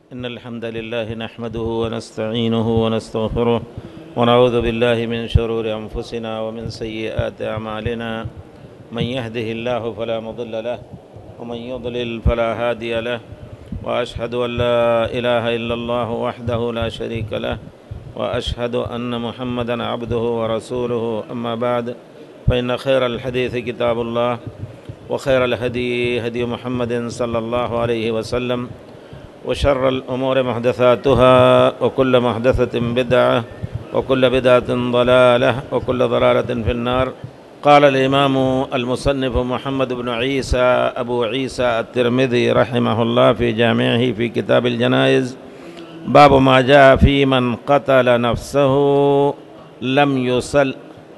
إن الحمد لله نحمده ونستعينه ونستغفره ونعوذ بالله من شرور أنفسنا ومن سيئات أعمالنا. من يهده الله فلا مضل له ومن يضلل فلا هادي له، وأشهد أن لا إله إلا الله وحده لا شريك له، وأشهد أن محمدًا عبده ورسوله. أما بعد، فإن خير الحديث كتاب الله، وخير الهدي هدي محمد صلى الله عليه وسلم، وشر الأمور محدثاتها، وكل محدثة بدعة، وكل بدعة ضلالة، وكل ضلالة في النار. قال الإمام المصنف محمد بن عيسى أبو عيسى الترمذي رحمه الله في جامعه في كتاب الجنائز: باب ما جاء في من قتل نفسه لم يصل.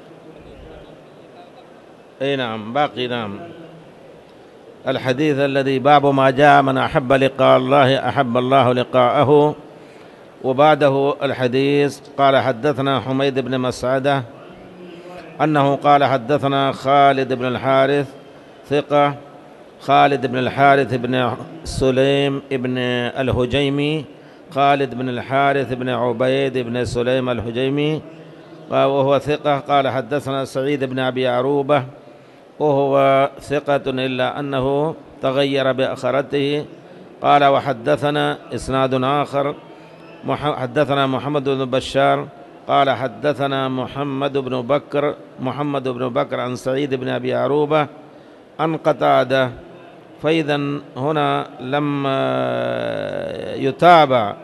أي نعم، باقي. نعم، الحديث الذي باب ما جاء من أحب لقاء الله أحب الله لقاءه. وبعده الحديث قال: حدثنا حميد بن مسعدة أنه قال: حدثنا خالد بن الحارث ثقة، خالد بن الحارث بن سليم بن الهجيمي، خالد بن الحارث بن عبيد بن سليم الهجيمي وهو ثقة. قال: حدثنا سعيد بن أبي عروبة وهو ثقة إلا أنه تغير بأخرته. قال: وحدثنا إسناد آخر حدثنا محمد بن بشار قال: حدثنا محمد بن بكر عن سعيد بن أبي عروبة عن قتادة. فإذا هنا لما يتابع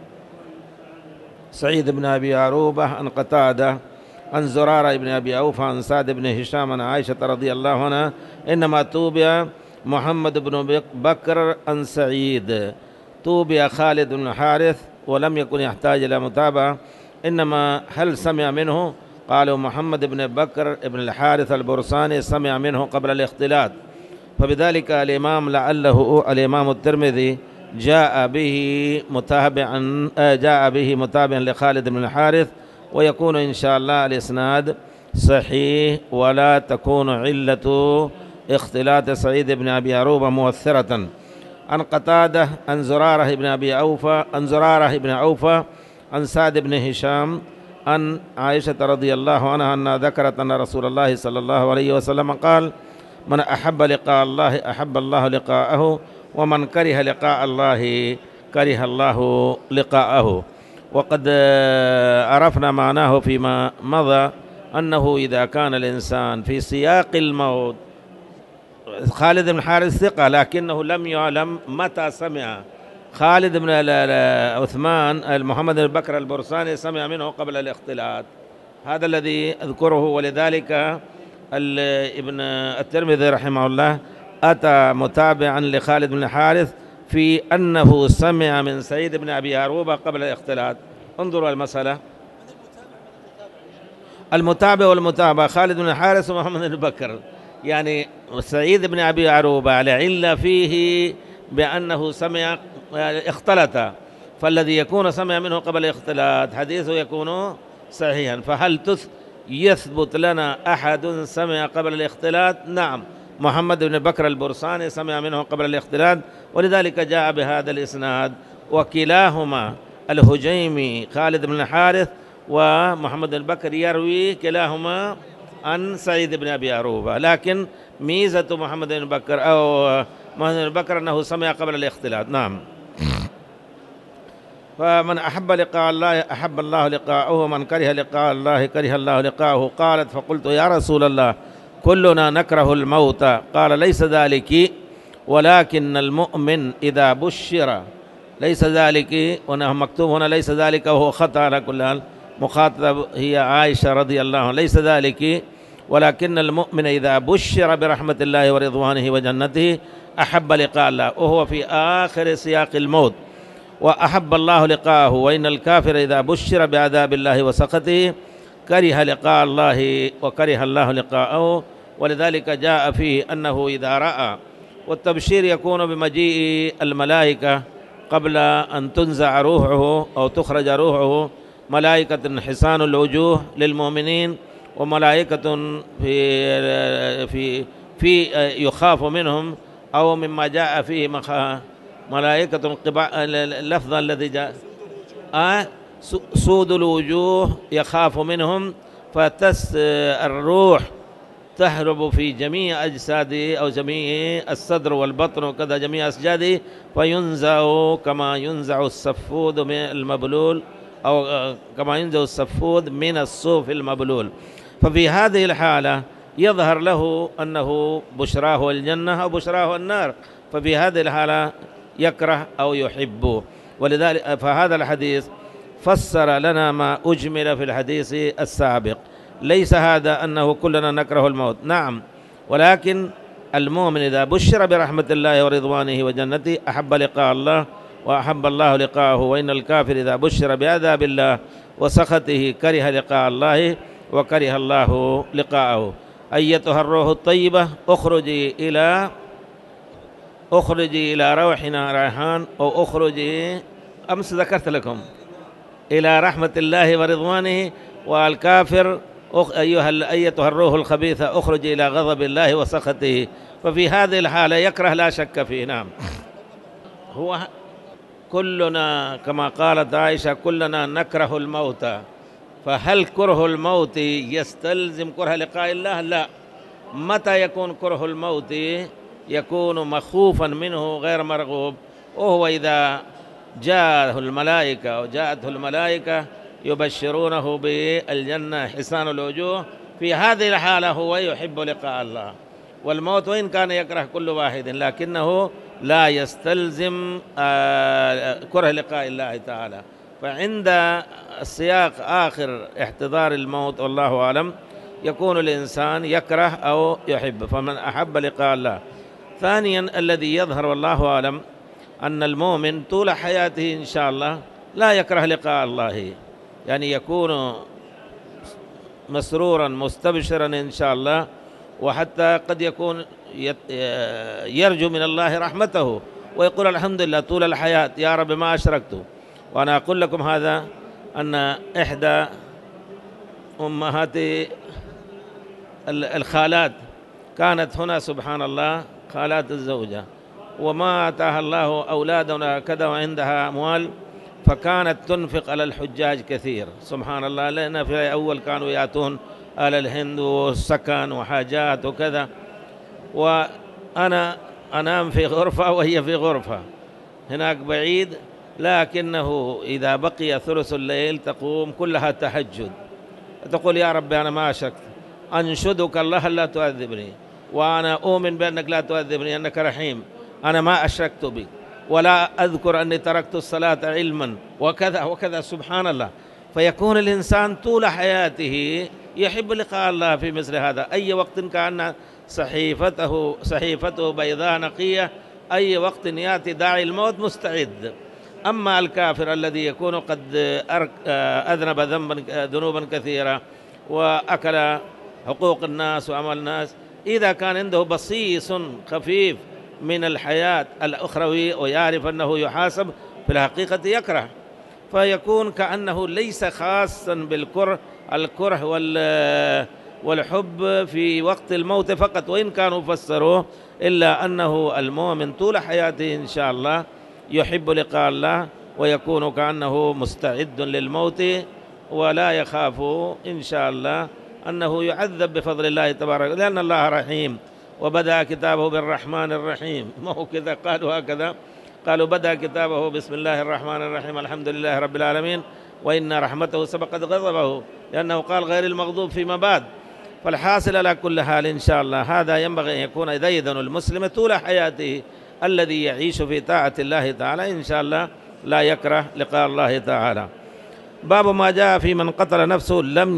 سعيد بن أبي عروبة عن قتادة عن زرارة بن أبي أوفى عن سعد بن هشام عن عائشة رضي الله عنها، إنما توبي محمد بن بكر عن سعيد، توبي خالد بن الحارث ولم يكن يحتاج إلى متابعة، إنما هل سمع منه؟ قالوا: محمد بن بكر بن الحارث البرساني سمع منه قبل الاختلاط. فبذلك الإمام الترمذي جاء به متابعا لخالد بن الحارث، ويكون إن شاء الله الإسناد صحيح، ولا تكون علة اختلاط سعيد بن أبي عروبة مؤثرة. عن قتادة عن زرارة بن أوفى عن سعد بن هشام عن عائشة رضي الله عنها أنها ذكرت أن رسول الله صلى الله عليه وسلم قال: من أحب لقاء الله أحب الله لقاءه، ومن كره لقاء الله كره الله لقاءه. وقد عرفنا معناه فيما مضى، أنه إذا كان الإنسان في سياق الموت، خالد بن الحارث ثقة لكنه لم يعلم متى سمع. خالد بن عثمان محمد بن بكر البرساني سمع منه قبل الاختلاط، هذا الذي أذكره. ولذلك ابن الترمذي رحمه الله أتى متابعا لخالد بن الحارث في أنه سمع من سعيد بن أبي عروبة قبل الاختلاط. انظروا المسألة، المتابع والمتابع خالد بن الحارث ومحمد بن بكر، يعني سعيد بن أبي عروبة العلة فيه بأنه سمع اختلط، فالذي يكون سمع منه قبل الاختلاط حديثه يكون صحيحا. فهل يثبت لنا أحد سمع قبل الاختلاط؟ نعم، محمد بن بكر البرساني سمع منه قبل الاختلاط، ولذلك جاء بهذا الإسناد. وكلاهما الهجيمي خالد بن الحارث ومحمد بن بكر يروي كلاهما عن سعيد بن أبي عروبة، لكن ميزة محمد بن بكر أنه سمع قبل الاختلاط. نعم. فمن أحب لقاء الله أحب الله لقاءه، ومن كره لقاء الله كره الله لقاءه. قالت: فقلت: يا رسول الله، كلنا نكره الموت. قال: ليس ذلك، ولكن المؤمن إذا بشر، ليس ذلك، وأنه مكتوب هنا ليس ذلك وهو خطأ على كل حال، مخاطب هي عائشة رضي الله عنها. ليس ذلك، ولكن المؤمن إذا بشر برحمة الله ورضوانه وجنته أحب لقاء الله، وهو في آخر سياق الموت. وأحب الله لقاءه. وإن الكافر إذا بشر بعذاب الله وسخطه كره لقاء الله وكره الله لقاءه. ولذلك جاء فيه أنه إذا رأى، والتبشير يكون بمجيء الملائكة قبل أن تنزع روحه أو تخرج روحه، ملائكة حسان الوجوه للمؤمنين، وملائكة في يخاف منهم، أو مما جاء فيه ملائكة اللفظ الذي جاء سود الوجوه يخاف منهم، الروح تهرب في جميع أجساده أو جميع الصدر والبطن وكذا جميع أسجاده، فينزع كما ينزع السفود من المبلول، أو كما ينزع السفود من الصوف المبلول. ففي هذه الحالة يظهر له أنه بشراه الجنة أو بشراه النار، ففي هذه الحالة يكره أو يحب. ولذلك فهذا الحديث فسر لنا ما أجمل في الحديث السابق. ليس هذا أنه كلنا نكره الموت، نعم، ولكن المؤمن إذا بشر برحمة الله ورضوانه وجنته أحب لقاء الله وأحب الله لقاءه، وإن الكافر إذا بشر بعذاب الله وسخطه كره لقاء الله وكره الله لقاءه. أيتها الروح الطيبة أخرجي إلى روحنا ريحان، أو أخرجي، أمس ذكرت لكم، إلى رحمة الله ورضوانه. والكافر أيتها الروح الخبيثة أخرجي إلى غضب الله وسخطه. ففي هذه الحالة يكره لا شك فيه. نعم، هو كلنا كما قالت عائشة كلنا نكره الموت، فهل كره الموت يستلزم كره لقاء الله؟ لا. متى يكون كره الموت؟ يكون مخوفا منه غير مرغوب، وهو إذا جاءته الملائكة يبشرونه بالجنة حسان الوجوه، في هذه الحالة هو يحب لقاء الله. والموت وإن كان يكره كل واحد لكنه لا يستلزم كره لقاء الله تعالى. فعند السياق آخر احتضار الموت والله أعلم يكون الإنسان يكره أو يحب، فمن أحب لقاء الله. ثانيا الذي يظهر والله أعلم أن المؤمن طول حياته إن شاء الله لا يكره لقاء الله، يعني يكون مسرورا مستبشرا إن شاء الله، وحتى قد يكون يرجو من الله رحمته ويقول الحمد لله طول الحياة يا رب ما أشركت. وأنا أقول لكم هذا أن إحدى أمهات الخالات كانت هنا سبحان الله خالات الزوجة، وما آتاها الله أولادا ولا كذا وعندها أموال، فكانت تنفق على الحجاج كثير سبحان الله، لأن في أول كانوا يأتون آل الهند وسكن وحاجات وكذا، وأنا أنام في غرفة وهي في غرفة هناك بعيد، لكنه إذا بقي ثلث الليل تقوم كلها تهجد، تقول يا رب أنا ما أشركت، أنشدك الله لا تؤذبني، وأنا أؤمن بأنك لا تؤذبني أنك رحيم، أنا ما أشركت بك، ولا أذكر أني تركت الصلاة علما وكذا وكذا سبحان الله. فيكون الإنسان طول حياته يحب لقاء الله في مثل هذا، أي وقت كان صحيفته بيضاء نقية، أي وقت يأتي داعي الموت مستعد. أما الكافر الذي يكون قد أذنب ذنوبا كثيرة وأكل حقوق الناس وأموال الناس، إذا كان عنده بصيص خفيف من الحياة الأخروي ويعرف أنه يحاسب في الحقيقة يكره، فيكون كأنه ليس خاصا الكره والحب في وقت الموت فقط، وإن كانوا فسروه، إلا أنه المؤمن طول حياته إن شاء الله يحب لقاء الله، ويكون كأنه مستعد للموت، ولا يخاف إن شاء الله أنه يعذب بفضل الله تبارك، لأن الله رحيم، وبدأ كتابه بالرحمن الرحيم، ما هو كذا قالوا هكذا، قالوا بدأ كتابه بسم الله الرحمن الرحيم الحمد لله رب العالمين وإن رحمته سبقت غضبه، لأنه قال غير المغضوب فيما بعد. فالحاصل على كل حال إن شاء الله هذا ينبغي أن يكون ديدن المسلم طول حياته، الذي يعيش في طاعة الله تعالى إن شاء الله لا يكره لقاء الله تعالى. باب ما جاء في من قتل نفسه لم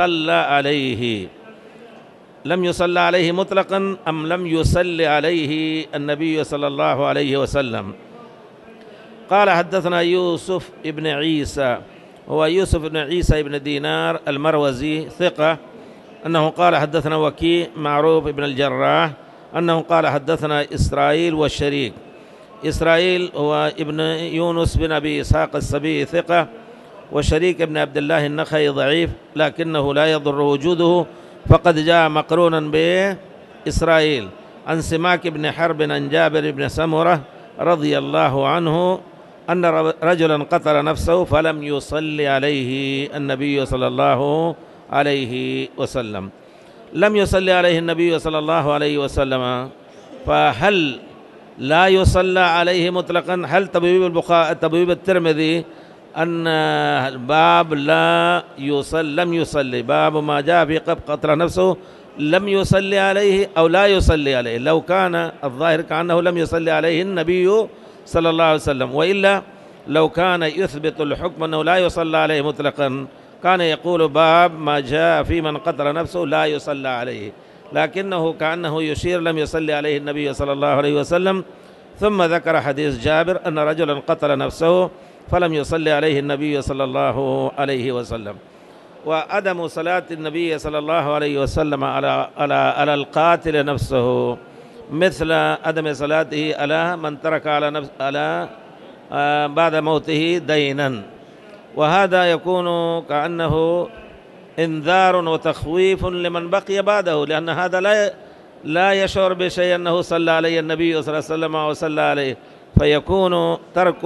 يصلى عليه مطلقا أم لم يصلي عليه النبي صلى الله عليه وسلم. قال حدثنا يوسف ابن عيسى، هو يوسف بن عيسى بن دينار المروزي ثقة، أنه قال حدثنا وكيع معروف بن الجراح أنه قال حدثنا إسرائيل والشريك. إسرائيل هو ابن يونس بن أبي إسحاق السبيعي ثقة، والشريك ابن عبد الله النخعي ضعيف لكنه لا يضر وجوده، فقد جاء مقرونا بإسرائيل. عن سماك بن حرب عن جابر بن سمرة رضي الله عنه أن رجلا قتل نفسه فلم يصلي عليه النبي صلى الله عليه وسلم. لم يصلي عليه النبي صلى الله عليه وسلم، فهل لا يصلى عليه مطلقا؟ هل تبويب الترمذي أن باب لم يصلي، باب ما جاء في قتل نفسه لم يصلي عليه أو لا يصلي عليه؟ لو كان الظاهر كأنه لم يصلي عليه النبي صلى الله عليه وسلم، وإلا لو كان يثبت الحكم أنه لا يصلى عليه مطلقا كان يقول باب ما جاء في من قتل نفسه لا يصلى عليه، لكنه كأنه يشير لم يصلي عليه النبي صلى الله عليه وسلم. ثم ذكر حديث جابر أن رجلا قتل نفسه فلم يصلي عليه النبي صلى الله عليه وسلم. وعدم صلاة النبي صلى الله عليه وسلم على القاتل نفسه مثل عدم صلاته على من ترك على بعد موته دينا، وهذا يكون كأنه إنذار وتخويف لمن بقي بعده، لأن هذا لا يشعر بشيء أنه صلى عليه النبي صلى الله عليه وسلم وصلى عليه، فيكون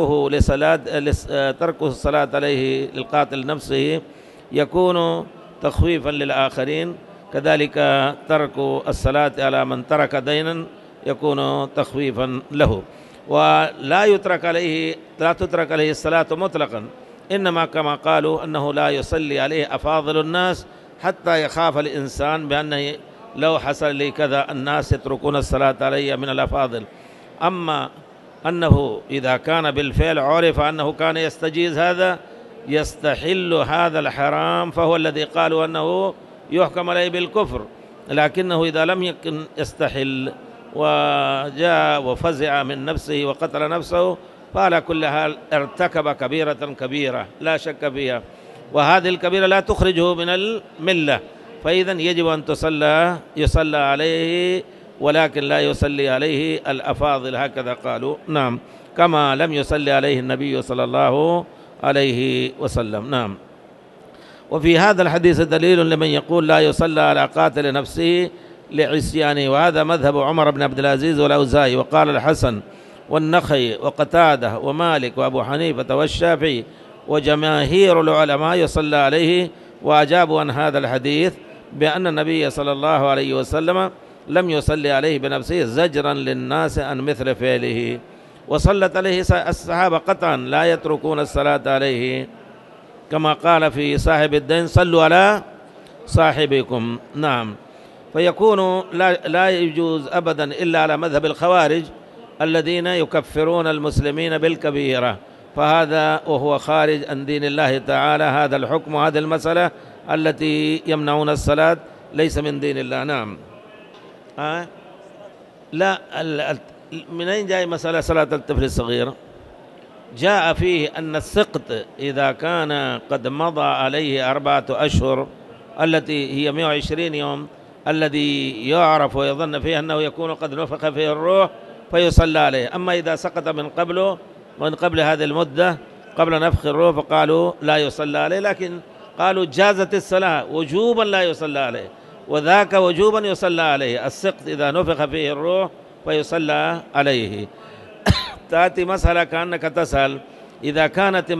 تركه الصلاة عليه للقاتل نفسه يكون تخويفا للآخرين، كذلك ترك الصلاة على من ترك دينا يكون تخويفا له. ولا تترك عليه الصلاة مطلقا، إنما كما قالوا أنه لا يصلي عليه أفاضل الناس حتى يخاف الإنسان بأنه لو حصل لي كذا الناس يتركون الصلاة علي من الأفاضل. أما أنه إذا كان بالفعل عرف أنه كان يستجيز هذا يستحل هذا الحرام، فهو الذي قالوا أنه يحكم عليه بالكفر، لكنه إذا لم يكن يستحل وجاء وفزع من نفسه وقتل نفسه فعلى كل حال ارتكب كبيرة كبيرة لا شك فيها، وهذه الكبيرة لا تخرجه من الملة، فإذا يجب أن يصلى عليه، ولكن لا يصلي عليه الأفاضل، هكذا قالوا. نعم، كما لم يصلي عليه النبي صلى الله عليه وسلم. نعم. وفي هذا الحديث دليل لمن يقول لا يصلى على قاتل نفسه لعصيانه، وهذا مذهب عمر بن عبد العزيز والأوزاعي، وقال الحسن والنخعي وقتادة ومالك وأبو حنيفة والشافعي وجماهير العلماء يصلى عليه، وأجابوا عن هذا الحديث بأن النبي صلى الله عليه وسلم لم يصلي عليه بنفسه زجرا للناس عن مثل فعله، وصلت عليه الصحابة قطعا لا يتركون الصلاة عليه، كما قال في صاحب الدين صلوا على صاحبكم. نعم. فيكون لا يجوز أبدا إلا على مذهب الخوارج الذين يكفرون المسلمين بالكبيرة، فهذا وهو خارج عن دين الله تعالى، هذا الحكم وهذه المسألة التي يمنعون الصلاة ليس من دين الله. نعم. لا، من أين جاء مسألة صلاة الطفل الصغير؟ جاء فيه أن السقط إذا كان قد مضى عليه 4 أشهر التي هي 120 يوم الذي يعرف ويظن فيه أنه يكون قد نفخ فيه الروح فيصلى عليه، أما إذا سقط من قبل هذه المدة قبل نفخ الروح فقالوا لا يصلى عليه، لكن قالوا جازت الصلاة وجوبا لا يصلى عليه، وذاك وجوبا يصلى عليه. السقط إذا نفخ فيه الروح فيصلى عليه. تأتي مسألة كأنك تسأل إذا كانت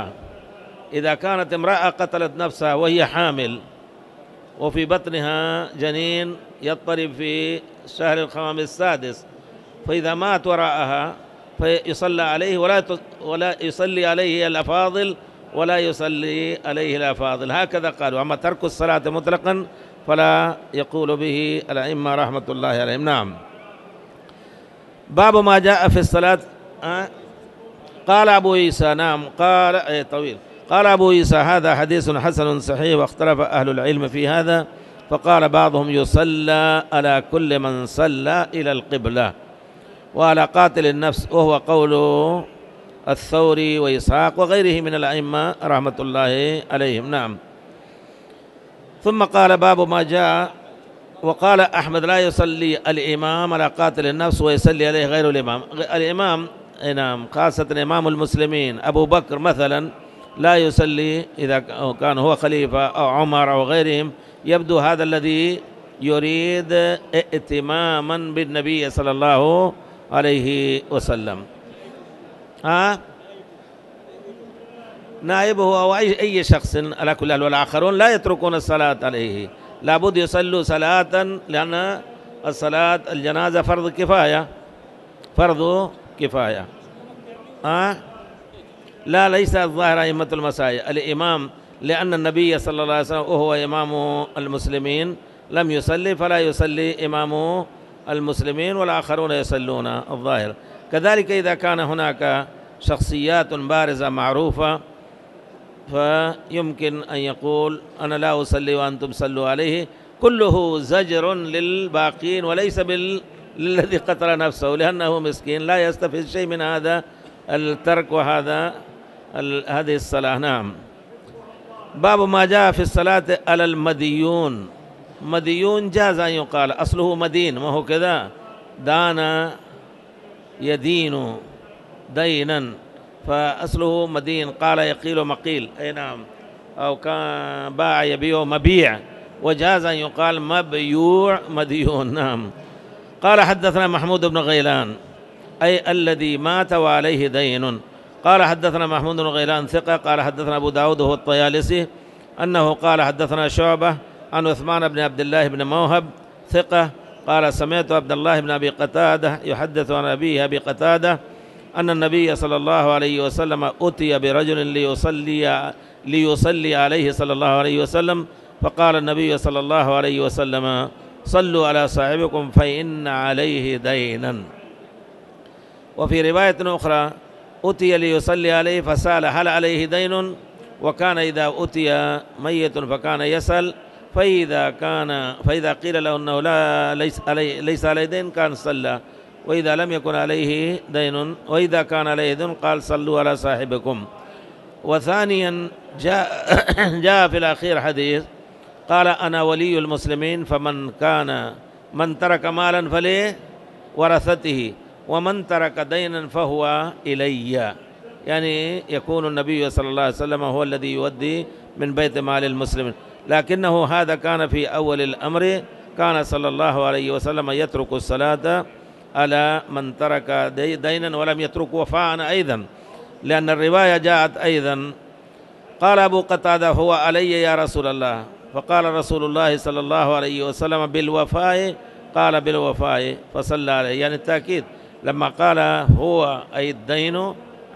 امرأة قتلت نفسها وهي حامل وفي بطنها جنين يضطرب في شهر الخامس 6، فإذا مات وراءها فيصلى عليه ولا يصلي عليه الأفاضل ولا يصلي عليه الأفاضل، هكذا قالوا. أما ترك الصلاة مطلقا فلا يقول به الأئمة رحمة الله عليهم. نعم. باب ما جاء في الصلاة. قال أبو عيسى، نعم، قال أبو عيسى هذا حديث حسن صحيح، واختلف أهل العلم في هذا، فقال بعضهم يصلى على كل من صلى إلى القبلة وعلى قاتل النفس، وهو قول الثوري وإسحاق وغيره من الأئمة رحمة الله عليهم. نعم. ثم قال باب ما جاء، وقال أحمد لا يصلي الإمام على قاتل النفس ويصلي عليه غير الإمام. نعم، خاصة إمام المسلمين أبو بكر مثلا لا يصلي إذا كان هو خليفة أو عمر أو غيرهم، يبدو هذا الذي يريد ائتماما بالنبي صلى الله عليه وسلم. ها نائبه أو أي شخص على كل حال، والآخرون لا يتركون الصلاة عليه، لابد يصلوا صلاة، لأن الصلاة الجنازة فرض كفاية، فرض كفاية. لا، ليس الظاهر أئمة المساجد الإمام، لأن النبي صلى الله عليه وسلم وهو إمام المسلمين لم يصلي، فلا يصلي إمام المسلمين والآخرون يصلون الظاهر. كذلك إذا كان هناك شخصيات بارزة معروفة فيمكن أن يقول أنا لا أصلي وأنتم صلوا عليه، كله زجر للباقين وليس للذي قتل نفسه، لأنه مسكين لا يستفيد شيء من هذا الترك وهذا هذه الصلاة. نعم. باب ما جاء في الصلاة على المديون. مديون جاز أن يقال، أصله مدين، ما هو كذا، دان يدين دينا، فأصله مدين، قال يقيل مقيل، أي نعم، أو كان باع يبيع مبيع، وجاز أن يقال مبيوع مديون. نعم. قال حدثنا محمود بن غيلان أي الذي مات وعليه دين. قال حدثنا محمود بن غيلان ثقة. قال حدثنا أبو داود وهو الطيالسي أنه قال حدثنا شعبة عن عثمان بن عبد الله بن موهب ثقة قال سمعت عبد الله بن أبي قتادة يحدث عن أبيه أبي قتادة أن النبي صلى الله عليه وسلم أتي برجل ليصلي عليه صلى الله عليه وسلم، فقال النبي صلى الله عليه وسلم صلوا على صاحبكم فإن عليه دينا. وفي رواية أخرى أتي ليصلي عليه فسأل هل عليه دين، وكان إذا أتي ميت فكان يسأل، فإذا قيل له أنه ليس عليه دين كان صلى، وإذا لم يكن عليه دين، وإذا كان عليه دين قال صلوا على صاحبكم. وثانيا جاء في الأخير حديث قال أنا ولي المسلمين، من ترك مالا فليه ورثته، ومن ترك دينا فهو إلي، يعني يكون النبي صلى الله عليه وسلم هو الذي يودي من بيت مال المسلمين، لكنه هذا كان في أول الأمر، كان صلى الله عليه وسلم يترك الصلاة على من ترك دينا ولم يترك وفاء أيضا، لأن الرواية جاءت أيضا قال أبو قتادة هو علي يا رسول الله، فقال رسول الله صلى الله عليه وسلم بالوفاء، قال بالوفاء فصلى عليه، يعني التأكيد لما قال هو أي الدين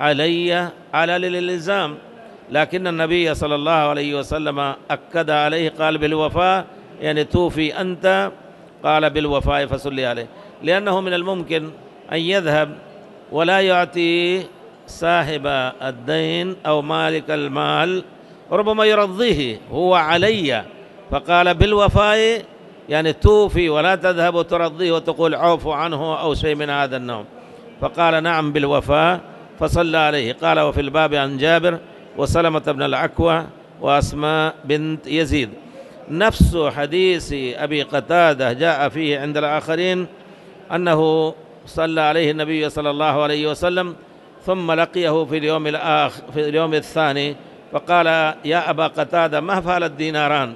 علي على للإلزام، لكن النبي صلى الله عليه وسلم أكد عليه قال بالوفاء، يعني توفي أنت، قال بالوفاء فصلي عليه، لأنه من الممكن أن يذهب ولا يعطي صاحب الدين أو مالك المال، ربما يرضيه هو علي، فقال بالوفاء يعني توفي ولا تذهب وترضيه وتقول عفوا عنه أو شيء من هذا النوع، فقال نعم بالوفاء فصلى عليه. قال وفي الباب عن جابر وسلمة بن العكوى وأسماء بنت يزيد. نفس حديث أبي قتادة جاء فيه عند الآخرين أنه صلى عليه النبي صلى الله عليه وسلم ثم لقيه في اليوم الثاني فقال يا أبا قتادة ما فعل الديناران؟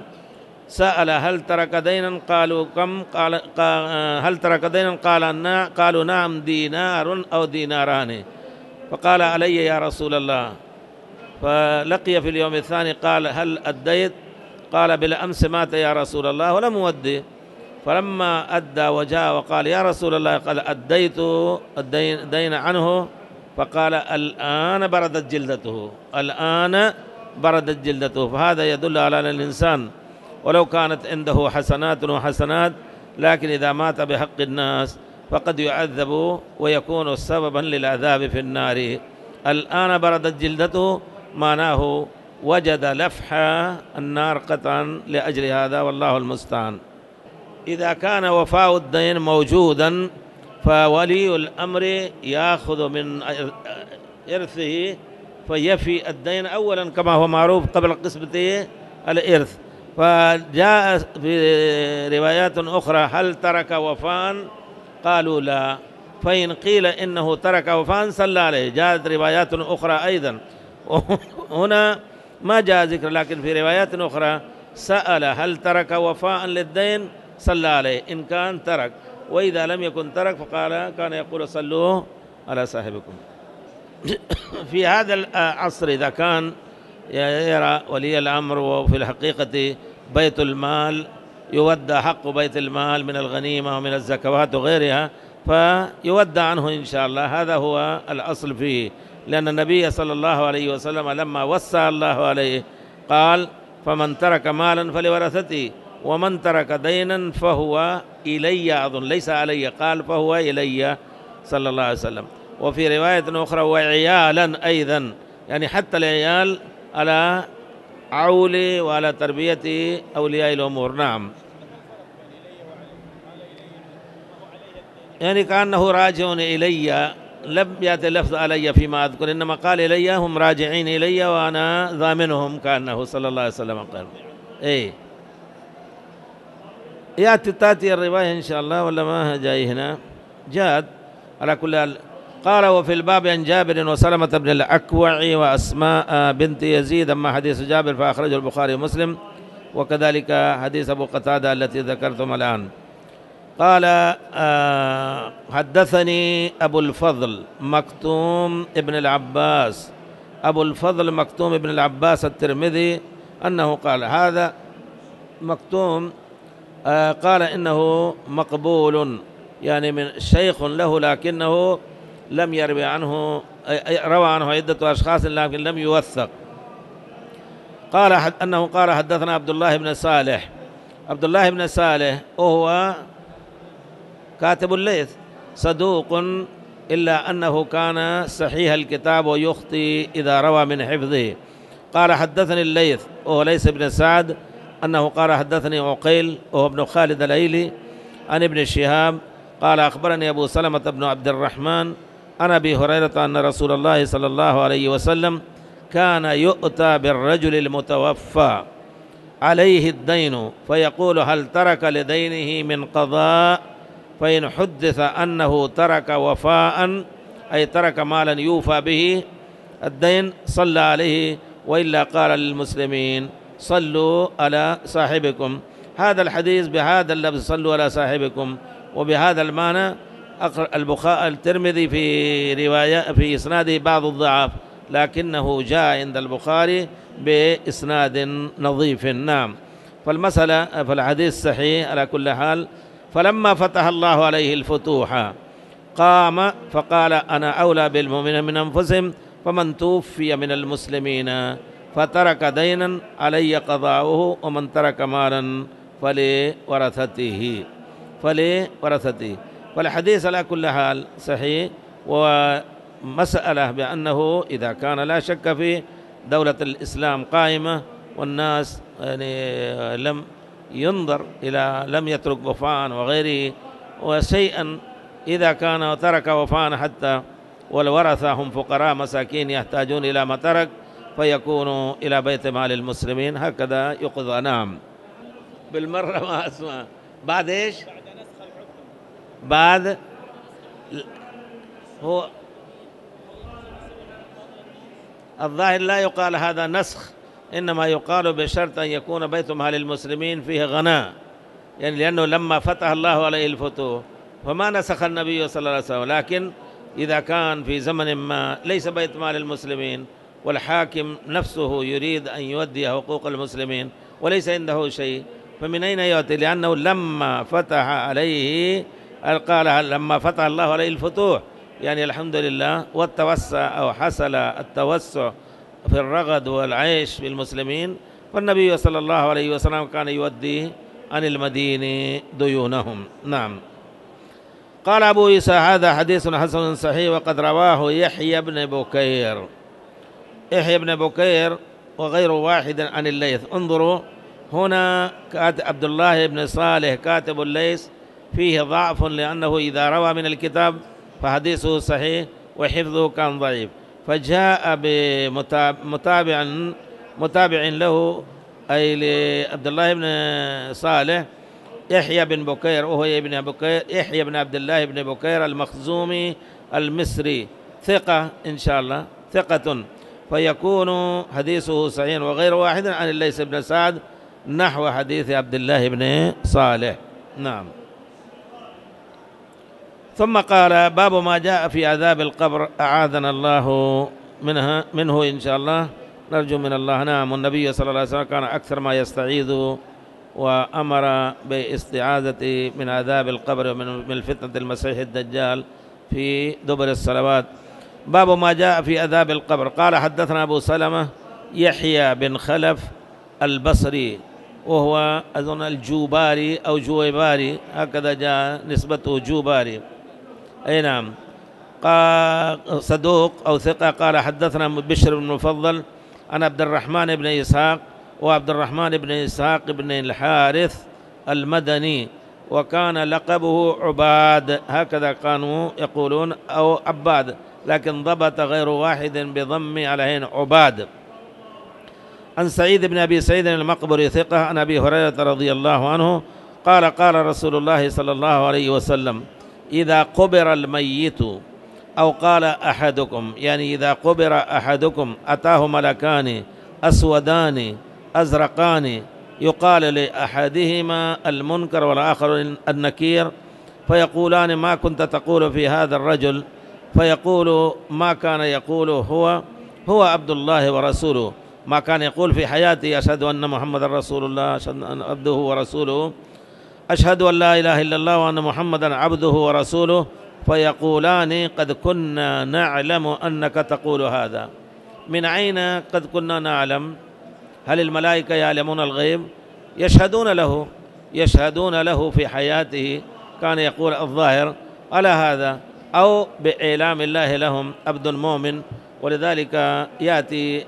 سأل هل ترك دينا؟ قالوا كم؟ قال هل ترك دينا؟ قالوا نعم دينار أو ديناران، فقال علي يا رسول الله. فلقي في اليوم الثاني قال هل أديت؟ قال بالأمس مات يا رسول الله ولم أودي، فلما أدى وجاء وقال يا رسول الله قد أديت الدين عنه، فقال الآن بردت جلدته، الآن بردت جلدته. فهذا يدل على أن الإنسان ولو كانت عنده حسنات وحسنات، لكن إذا مات بحق الناس فقد يعذب ويكون سببا للعذاب في النار. الآن بردت جلدته معناه وجد لفح النار قطعا لأجل هذا، والله المستعان. إذا كان وفاء الدين موجودا فولي الأمر يأخذ من إرثه فيفي الدين أولا كما هو معروف قبل قسمة الإرث. فجاء في روايات أخرى هل ترك وفاء؟ قالوا لا، فإن قيل إنه ترك وفاء صلى عليه. جاءت روايات أخرى أيضا، هنا ما جاء ذكر، لكن في روايات أخرى سأل هل ترك وفاء للدين؟ صلى عليه إن كان ترك، وإذا لم يكن ترك فقال كان يقول صلوا على صاحبكم. في هذا العصر إذا كان يرى ولي الأمر وفي الحقيقة بيت المال يودى حق بيت المال من الغنيمة ومن الزكوات وغيرها، فيودى عنه إن شاء الله. هذا هو الأصل فيه، لأن النبي صلى الله عليه وسلم لما وصى الله عليه قال: فمن ترك مالا فلورثته، ومن ترك دينا فهو إلي، أظن ليس علي، قال فهو إلي صلى الله عليه وسلم. وفي رواية أخرى: وعيالا أيضا، يعني حتى العيال على عول وعلى تربية أولياء الأمور. نعم، يعني كأنه راجع إلي، لم يأتي لفظ علي فيما أذكر، إنما قال إلي، هم راجعين إلي وأنا ضامنهم، كأنه صلى الله عليه وسلم قال. إيه، تأتي الرواية إن شاء الله، ولا ما جاي هنا؟ جاد على كل حال. قال: وفي الباب عن جابر وسلمة بن الأكوع وأسماء بنت يزيد، أما حديث جابر فأخرجه البخاري ومسلم، وكذلك حديث أبو قتادة التي ذكرتم الآن. قال: حدثني أبو الفضل مكتوم ابن العباس، أبو الفضل مكتوم ابن العباس الترمذي، أنه قال، هذا مكتوم قال إنه مقبول، يعني من شيخ له، لكنه لم يروي عنه، روى عنه عدة أشخاص لكن لم يوثق. قال أنه قال: حدثنا عبد الله بن صالح. عبد الله بن صالح وهو كاتب الليث، صدوق، إلا أنه كان صحيح الكتاب ويخطي إذا روى من حفظه. قال: حدثني الليث وهو ليث بن سعد، أنه قال: حدثني عقيل وهو ابن خالد الأيلي عن ابن شهاب قال: أخبرني أبو سلمة بن عبد الرحمن عن أبي هريرة أن رسول الله صلى الله عليه وسلم كان يؤتى بالرجل المتوفى عليه الدين فيقول: هل ترك لدينه من قضاء؟ فإن حدث أنه ترك وفاء، أي ترك مالا يوفى به الدين، صلى عليه، وإلا قال للمسلمين: صلوا على صاحبكم. هذا الحديث بهذا اللفظ: صلوا على صاحبكم، وبهذا المعنى البخاري الترمذي في رواية في إسناده بعض الضعف، لكنه جاء عند البخاري بإسناد نظيف. نعم، فالمسألة فالحديث صحيح على كل حال. فلما فتح الله عليه الفتوح قام فقال: أنا أولى بالمؤمنين من أنفسهم، فمن توفي من المسلمين فترك دينا علي قضاؤه، ومن ترك مالا فلورثته. فالحديث على كل حال صحيح، ومسألة بأنه إذا كان لا شك في دولة الإسلام قائمة والناس يعني لم ينظر إلى لم يترك وفاء وغيره وشيئا، إذا كان ترك وفاء حتى والورثة هم فقراء مساكين يحتاجون إلى ما ترك فيكونوا إلى بيت مال المسلمين، هكذا يقضى. نعم، بالمرة ما أسمع بعد إيش؟ بعد هو الظاهر لا يقال هذا نسخ، إنما يقال بشرط أن يكون بيت مال المسلمين فيه غناء، يعني لأنه لما فتح الله عليه الفتوح فما نسخ النبي صلى الله عليه وسلم، لكن إذا كان في زمن ما ليس بيت مال المسلمين والحاكم نفسه يريد أن يودي حقوق المسلمين وليس عنده شيء، فمن أين يأتي؟ لأنه لما فتح عليه قال: لما فتح الله عليه الفتوح، يعني الحمد لله، والتوسع أو حصل التوسع في الرغد والعيش بالمسلمين، فالنبي صلى الله عليه وسلم كان يودي عن المدينة ديونهم. نعم. قال أبو عيسى: هذا حديث حسن صحيح، وقد رواه يحيى بن بكير. يحيى بن بكير وغير واحد عن الليث. انظروا هنا عبد الله بن صالح كاتب الليث فيه ضعف، لأنه إذا روى من الكتاب فحديثه صحيح وحفظه كان ضعيف، فجاء بمتابع له أي لعبد الله بن صالح يحيى بن بكير، وهو ابن بكير يحيى بن عبد الله بن بكير المخزومي المصري، ثقة إن شاء الله، ثقة، فيكون حديثه صحيح. وغير واحد عن الليث بن سعد نحو حديث عبد الله بن صالح. نعم. ثم قال: باب ما جاء في عذاب القبر، أعاذنا الله منه إن شاء الله، نرجو من الله. نعم، والنبي صلى الله عليه وسلم كان أكثر ما يستعيذ وأمر باستعاذة من عذاب القبر ومن فتنة المسيح الدجال في دبر الصلوات. باب ما جاء في عذاب القبر. قال: حدثنا أبو سلمة يحيى بن خلف البصري، وهو أظن الجوباري أو جويباري، هكذا جاء نسبته جوباري، أي نعم، صدوق أو ثقة. قال: حدثنا بشر بن المفضل عن عبد الرحمن بن إسحاق، وعبد الرحمن بن إسحاق بن الحارث المدني، وكان لقبه عباد، هكذا كانوا يقولون، أو عباد، لكن ضبط غير واحد بضم عليهن عباد. عن سعيد بن أبي سعيد المقبري ثقة عن أبي هريرة رضي الله عنه قال: قال رسول الله صلى الله عليه وسلم: إذا قبر الميت، أو قال أحدكم، يعني إذا قبر أحدكم أتاه ملكان أسودان أزرقان، يقال لأحدهما المنكر والآخر النكير، فيقولان: ما كنت تقول في هذا الرجل؟ فيقول: ما كان يقول هو عبد الله ورسوله، ما كان يقول في حياته: أشهد أن محمد رسول الله، أشهد أن عبده ورسوله، أشهد أن لا إله إلا الله وأن محمدا عبده ورسوله. فيقولان: قد كنا نعلم أنك تقول هذا. من أين قد كنا نعلم؟ هل الملائكة يعلمون الغيب؟ يشهدون له في حياته، كان يقول الظاهر على هذا، أو بإعلام الله لهم عبد مؤمن. ولذلك يأتي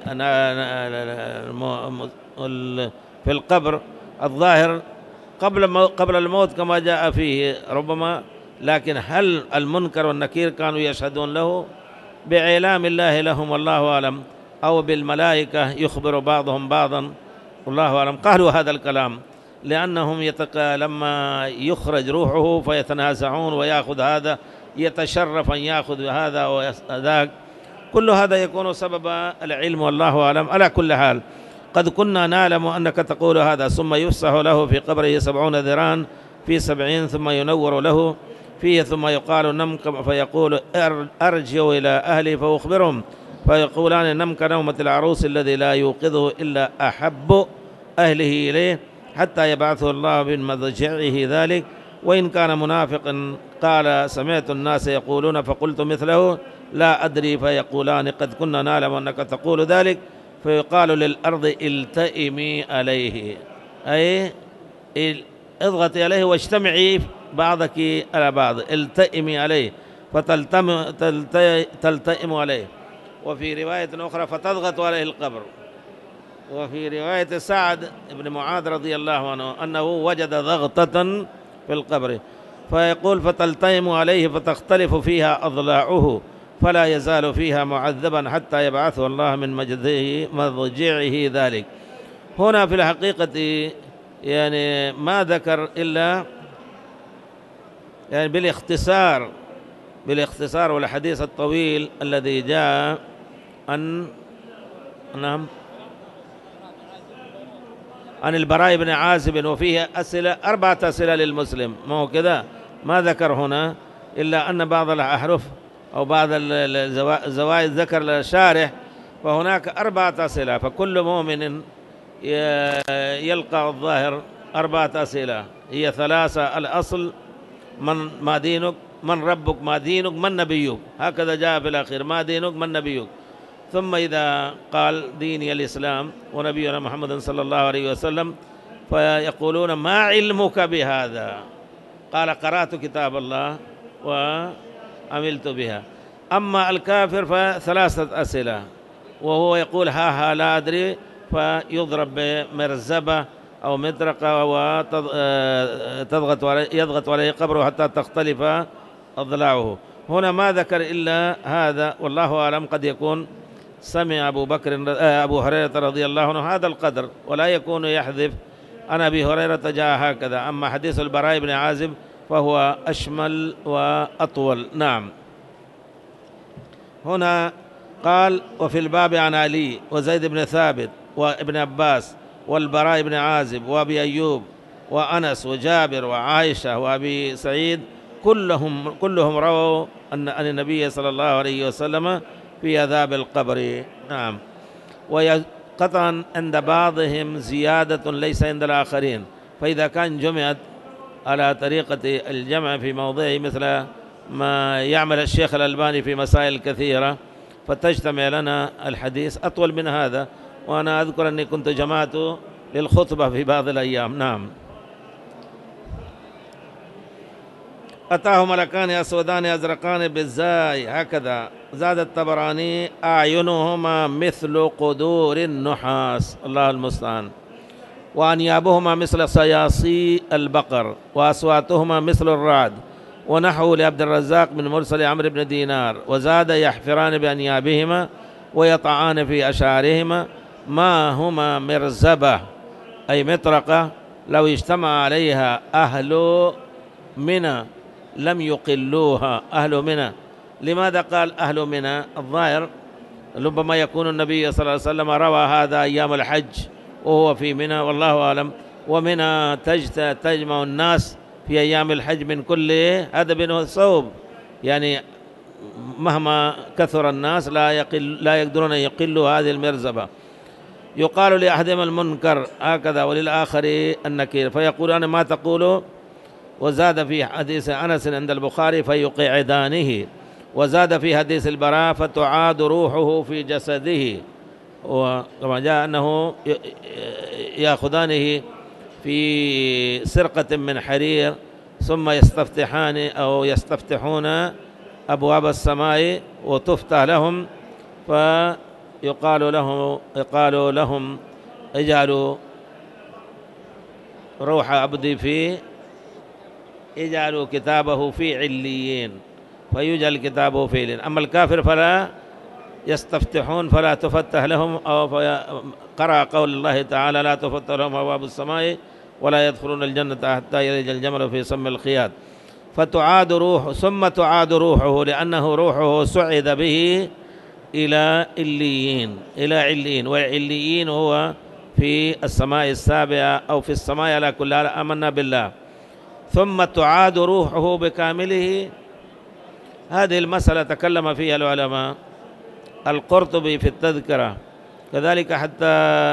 في القبر الظاهر قبل الموت كما جاء فيه ربما، لكن هل المنكر والنكير كانوا يشهدون له بإعلام الله لهم والله أعلم، أو بالملائكة يخبر بعضهم بعضا والله أعلم؟ قالوا هذا الكلام لأنهم لما يخرج روحه فيتنازعون، ويأخذ هذا يتشرف أن يأخذ هذا وذاك، كل هذا يكون سبب العلم والله أعلم. على كل حال، قد كنا نعلم أنك تقول هذا. ثم يفسح له في قبره 70 ذراعا في 70، ثم ينور له فيه، ثم يقال: نم، فيقول: أرجعوا إلى أهلي فأخبرهم، فيقولان: نم كنومة العروس الذي لا يوقظه إلا أحب أهله إليه، حتى يبعثه الله من مضجعه ذلك. وإن كان منافقا قال: سمعت الناس يقولون فقلت مثله، لا أدري. فيقولان: قد كنا نعلم أنك تقول ذلك. فيقال للأرض: التئمي عليه، أي اضغطي عليه واجتمعي بعضك على بعض، التئمي عليه، فتلتئم عليه. وفي رواية أخرى: فتضغط عليه القبر. وفي رواية سعد بن معاذ رضي الله عنه أنه وجد ضغطة في القبر، فيقول: فتلتئم عليه فتختلف فيها أضلاعه، فلا يزال فيها معذبا حتى يبعثه الله من مضجعه ذلك. هنا في الحقيقة يعني ما ذكر إلا يعني بالاختصار والحديث الطويل الذي جاء عن البراء بن عازب، وفيه أسئلة 4 أسئلة للمسلم، ما هو كذا، ما ذكر هنا إلا أن بعض الأحرف أو بعض الزوائد ذكر للشارح، فهناك 4 أسئلة، فكل مؤمن يلقى الظاهر 4 أسئلة، هي 3: الأصل ما دينك، من ربك، ما دينك، من نبيك، هكذا جاء في الأخير: ما دينك، من نبيك. ثم إذا قال: ديني الإسلام ونبينا محمد صلى الله عليه وسلم، فيقولون: ما علمك بهذا؟ قال: قرأت كتاب الله وعملت بها. أما الكافر ف3 أسئلة، وهو يقول: ها لا أدري، فيضرب بمرزبة أو مطرقة يضغط عليه قبره حتى تختلف أضلاعه. هنا ما ذكر إلا هذا، والله أعلم، قد يكون سمع أبو هريرة رضي الله عنه هذا القدر، ولا يكون يحذف عن أبي هريرة جاء هكذا. أما حديث البراء بن عازب فهو أشمل وأطول. نعم. هنا قال: وفي الباب عن علي وزيد بن ثابت وابن عباس والبراء بن عازب وأبي أيوب وأنس وجابر وعائشة وأبي سعيد كلهم رووا أن النبي صلى الله عليه وسلم في عذاب القبر. نعم. وقطعا عند بعضهم زيادة ليس عند الآخرين، فإذا كان جمعت على طريقة الجمع في موضعه مثل ما يعمل الشيخ الألباني في مسائل كثيرة، فتجتمع لنا الحديث أطول من هذا. وأنا أذكر أني كنت جمعت للخطبة في بعض الأيام. نعم. أتاه ملكان أسودان أزرقان بالزاي، هكذا زاد الطبراني أعينهما مثل قدور النحاس، الله المستعان، وأنيابهما مثل صياصي البقر، وأصواتهما مثل الرعد، ونحو لعبد الرزاق من مرسل عمرو بن دينار. وزاد يحفران بأنيابهما ويطعان في أشعارهما، ما هما مرزبة أي مطرقة لو اجتمع عليها أهل منى لم يقلوها. أهل منى، لماذا قال أهل منى؟ الظاهر ربما يكون النبي صلى الله عليه وسلم روى هذا أيام الحج وهو في منى، والله أعلم. ومنى تجمع الناس في أيام الحج من كل هدب وصوب، يعني مهما كثر الناس لا يقدرون أن يقلوا هذه المرزبة. يقال لأحدهم المنكر هكذا وللآخر النكير، فيقول أنا ما تقول. وزاد في حديث أنس عند البخاري فيقعدانه. وزاد في حديث البراء فتعاد روحه في جسده، وكما جاء أنه يأخذانه في سرقة من حرير ثم يستفتحان أو يستفتحون أبواب السماء وتفتح لهم، فيقال لهم اجعلوا روح عبدي اجعلوا كتابه في عليين، فيجعل كتابه في عليين. أما الكافر فلا يستفتحون فلا تفتح لهم، أو قرأ قول الله تعالى لا تفتح لهم أبواب السماء ولا يدخلون الجنة حتى يلج الجمل في سم الخياط. فتعاد روحه ثم تعاد روحه، لأنه روحه سعد به إلى عليين، والعليين هو في السماء السابعة أو في السماء على كل حال، آمنا بالله. ثم تعاد روحه بكامله. هذه المسألة تكلم فيها العلماء، القرطبي في التذكرة، كذلك حتى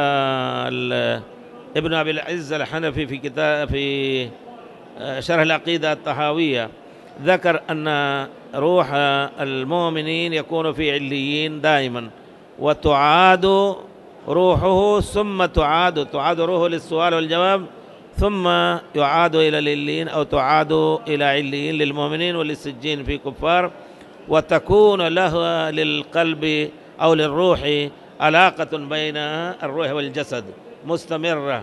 ابن أبي العز الحنفي في كتاب في شرح العقيدة الطحاوية ذكر أن روح المؤمنين يكون في عليين دائما، وتعاد روحه ثم تعاد روحه للسؤال والجواب، ثم يعاد إلى العليين أو تعاد إلى عليين للمؤمنين وللسجين في كفار، وتكون له للقلب أو للروح علاقة بين الروح والجسد مستمرة،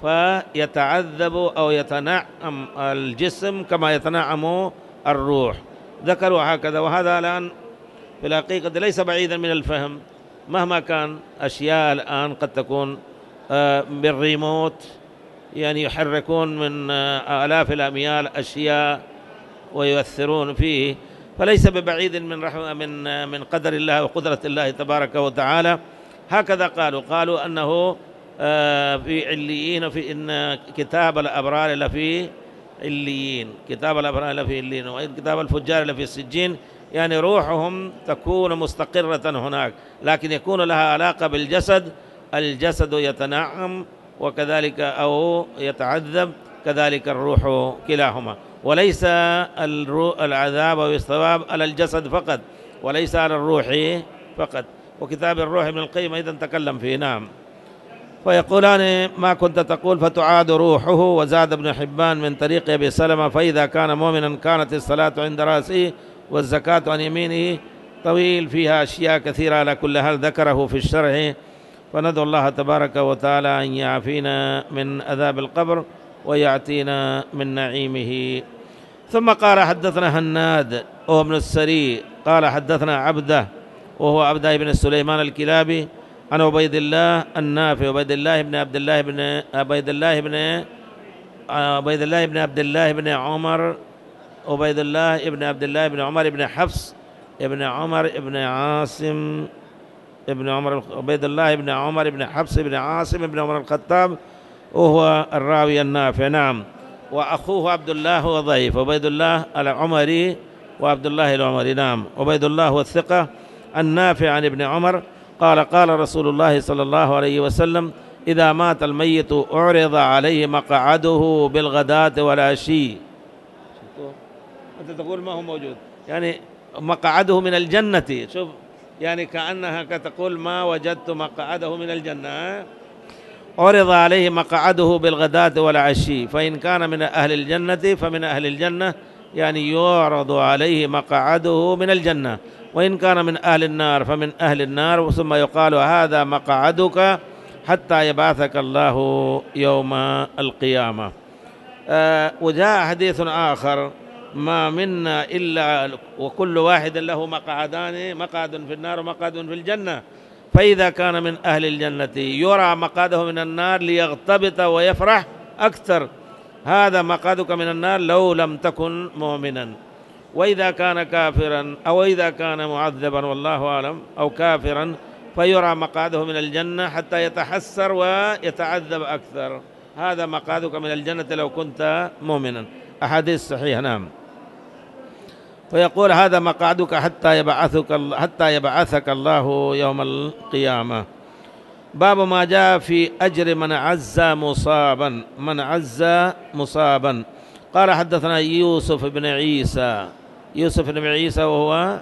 فيتعذب أو يتنعم الجسم كما يتنعم الروح. ذكروا هكذا. وهذا الآن في الحقيقة ليس بعيدا من الفهم، مهما كان أشياء الآن قد تكون بالريموت، يعني يحركون من آلاف الأميال أشياء ويؤثرون فيه، فليس ببعيد من قدر الله وقدرة الله تبارك وتعالى. هكذا قالوا أنه في عليين، في إن كتاب الأبرار لفي عليين، كتاب الأبرار لفي عليين، وإن كتاب الفجار لفي السجين، يعني روحهم تكون مستقرة هناك، لكن يكون لها علاقة بالجسد، الجسد يتنعم وكذلك أو يتعذب، كذلك الروح، كلاهما. وليس العذاب والثواب على الجسد فقط، وليس على الروح فقط. وكتاب الروح ابن القيم أيضا تكلم فيه. نعم. فيقولان ما كنت تقول فتعاد روحه. وزاد ابن حبان من طريق أبي سلمة فإذا كان مؤمنا كانت الصلاة عند رأسه والزكاة عن يمينه. طويل فيها أشياء كثيرة، على كل حال ذكره في الشرح. فندعو الله تبارك وتعالى أن يعافينا من عذاب القبر ويعطينا من نعيمه. ثم قال حدثنا هناد وهو ابن السري قال حدثنا عبده وهو عبده بن سليمان الكلابي عن عبيد الله النافع عبيد الله بن عبد الله بن عبيد الله بن عبد الله بن عمر عبيد الله بن عبد الله بن عمر بن حفص ابن عمر بن عاصم ابن عمر عبيد الله بن عمر بن حفص بن عاصم بن عمر الخطاب، وهو الراوي النافع. نعم. وأخوه عبد الله هو ضعيف، عبيد الله العمري وعبد الله العمري. نعم. عبيد الله هو الثقة. النافع عن ابن عمر قال قال رسول الله صلى الله عليه وسلم: إذا مات الميت أعرض عليه مقعده بالغداة والعشي. أنت تقول ما هو موجود، يعني مقعده من الجنة. شوف، يعني كأنها كتقول ما وجدت مقعده من الجنة. عرض عليه مقعده بالغداة والعشي، فإن كان من أهل الجنة فمن أهل الجنة، يعني يعرض عليه مقعده من الجنة. وإن كان من أهل النار فمن أهل النار، ثم يقال: هذا مقعدك حتى يبعثك الله يوم القيامة. وجاء حديث آخر: ما منا إلا وكل واحد له مقعدان، مقعد في النار ومقعد في الجنة، فإذا كان من أهل الجنة يرى مقعده من النار ليغتبط ويفرح أكثر، هذا مقعدك من النار لو لم تكن مؤمنا. وإذا كان كافرا أو إذا كان معذبا والله أعلم أو كافرا، فيرى مقعده من الجنة حتى يتحسر ويتعذب أكثر، هذا مقعدك من الجنة لو كنت مؤمنا. أحاديث صحيحة. نعم. فيقول: هذا مقعدك حتى يبعثك الله يوم القيامة. باب ما جاء في أجر من عز مصابا. قال: حدثنا يوسف بن عيسى وهو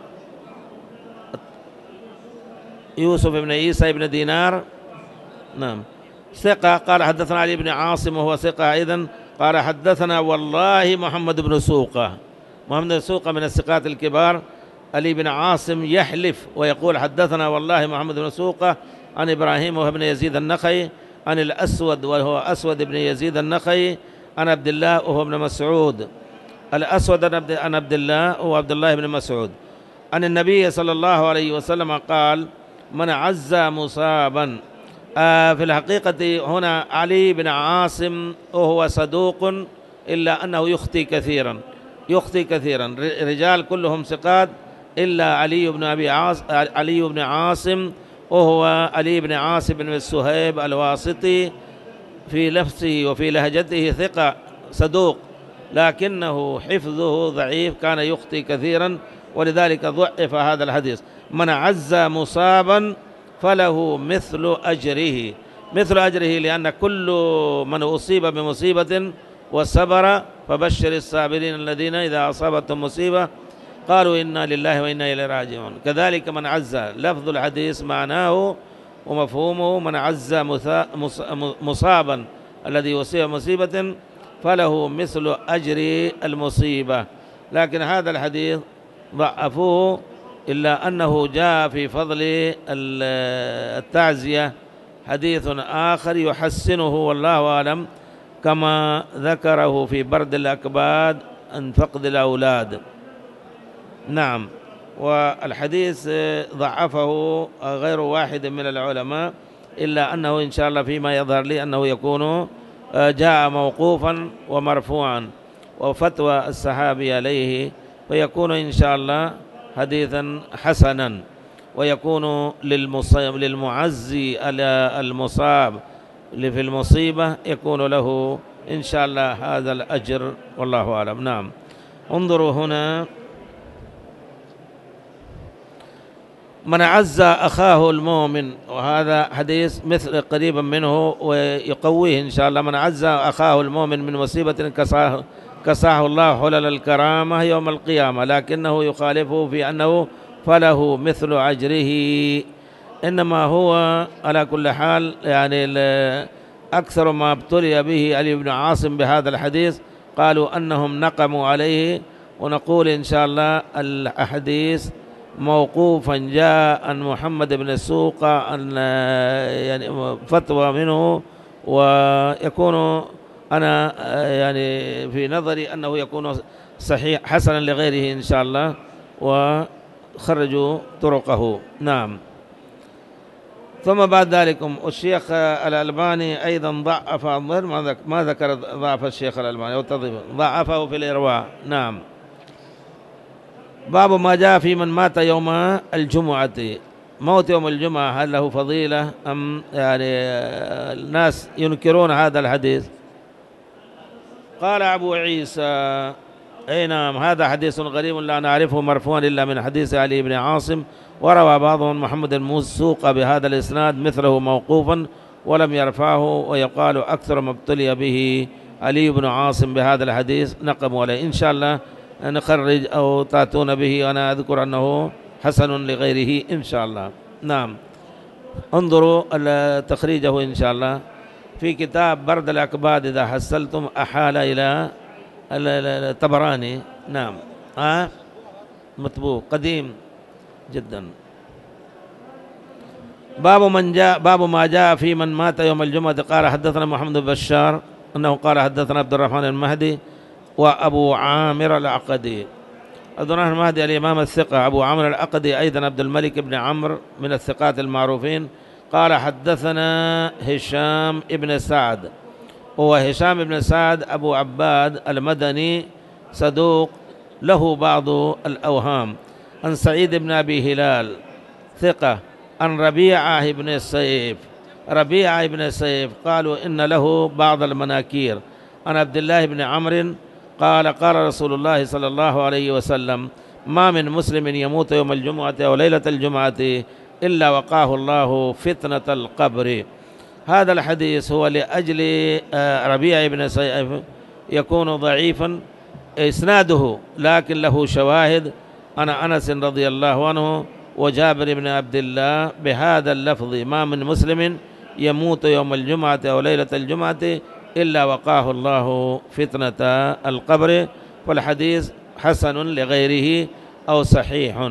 يوسف بن عيسى بن دينار، نعم، ثقة. قال: حدثنا علي بن عاصم وهو ثقة أيضا. قال: حدثنا والله محمد بن سوقة من الثقات الكبار. علي بن عاصم يحلف ويقول: حدثنا والله محمد بن سوقة عن إبراهيم وهو ابن يزيد النخعي عن الأسود وهو أسود بن يزيد النخعي عن عبد الله وهو ابن مسعود. الأسود عن عبد الله وهو عبد الله بن مسعود عن النبي صلى الله عليه وسلم قال: من عز مصابا. في الحقيقة هنا علي بن عاصم وهو صدوق، إلا أنه يخطئ كثيرا. رجال كلهم ثقات إلا علي بن عاصم وهو علي بن عاصم بن السهيب الواسطي، في لفظه وفي لهجته ثقة صدوق، لكنه حفظه ضعيف، كان يخطئ كثيرا، ولذلك ضعف هذا الحديث. من عز مصابا فله مثل أجره، لأن كل من أصيب بمصيبة وصبر فبشر الصابرين الذين إذا أصابتهم مصيبة قالوا إنا لله وإنا إليه راجعون. كذلك من عز، لفظ الحديث معناه ومفهومه: من عز مصابا الذي أصيب مصيبة فله مثل أجر المصيبة. لكن هذا الحديث ضعفوه، إلا أنه جاء في فضل التعزية حديث آخر يحسنه والله أعلم، كما ذكره في برد الأكباد عن فقد الأولاد. نعم. والحديث ضعفه غير واحد من العلماء، إلا أنه إن شاء الله فيما يظهر لي أنه يكون جاء موقوفا ومرفوعا وفتوى الصحابي عليه، فيكون إن شاء الله حديثا حسنا، ويكون للمعزي على المصاب في المصيبة يكون له إن شاء الله هذا الأجر، والله أعلم. نعم. انظروا هنا: من عز أخاه المؤمن، وهذا حديث مثل قريبا منه ويقويه إن شاء الله. من عز أخاه المؤمن من مصيبة كساه الله حلل الكرامة يوم القيامة، لكنه يخالفه في أنه فله مثل أجره. إنما هو على كل حال يعني أكثر ما ابتلي به علي بن عاصم بهذا الحديث، قالوا أنهم نقموا عليه، ونقول إن شاء الله الحديث موقوفا جاء عن محمد بن السوق عن يعني فتوى منه، ويكون أنا يعني في نظري أنه يكون صحيح حسنا لغيره إن شاء الله، وخرجوا طرقه. نعم. ثم بعد ذلك الشيخ الألباني أيضا ضعف، ما ذكر ضعف الشيخ الألباني، ضعفه في الإرواء. نعم. باب ما جاء في من مات يوم الجمعة. موت يوم الجمعة هل له فضيلة أم يعني الناس ينكرون هذا الحديث؟ قال أبو عيسى: أي نعم، هذا حديث غريب لا نعرفه مرفوعا إلا من حديث علي بن عاصم، وروى بعضهم محمد الموسوق بهذا الإسناد مثله موقوفا ولم يرفعه، ويقال أكثر ما ابتلي به علي بن عاصم بهذا الحديث نقم عليه. إن شاء الله نخرج أو تأتون به، أنا أذكر أنه حسن لغيره إن شاء الله. نعم، انظروا تخريجه إن شاء الله في كتاب برد الأكباد إذا حصلتم، أحال إلى الطبراني. نعم، مطبوع قديم جدا. باب ما جاء في من مات يوم الجمعة. قال حدثنا محمد بن بشار أنه قال حدثنا عبد الرحمن المهدي وأبو عامر العقدي. عبد الرحمن المهدي الإمام الثقة، أبو عامر العقدي أيضا عبد الملك بن عمرو من الثقات المعروفين. قال حدثنا هشام ابن سعد، هو هشام بن سعد أبو عباد المدني صدوق له بعض الأوهام، عن سعيد بن أبي هلال ثقة، عن ربيعة بن السيف. ربيعة بن السيف قالوا إن له بعض المناكير. عن عبد الله بن عمرو قال قال رسول الله صلى الله عليه وسلم: ما من مسلم يموت يوم الجمعة أو ليلة الجمعة إلا وقاه الله فتنة القبر. هذا الحديث هو لأجل ربيعة بن سيف يكون ضعيفا إسناده، لكن له شواهد. أنا أنس رضي الله عنه وجابر بن عبد الله بهذا اللفظ: ما من مسلم يموت يوم الجمعة أو ليلة الجمعة إلا وقاه الله فتنة القبر. والحديث حسن لغيره أو صحيح.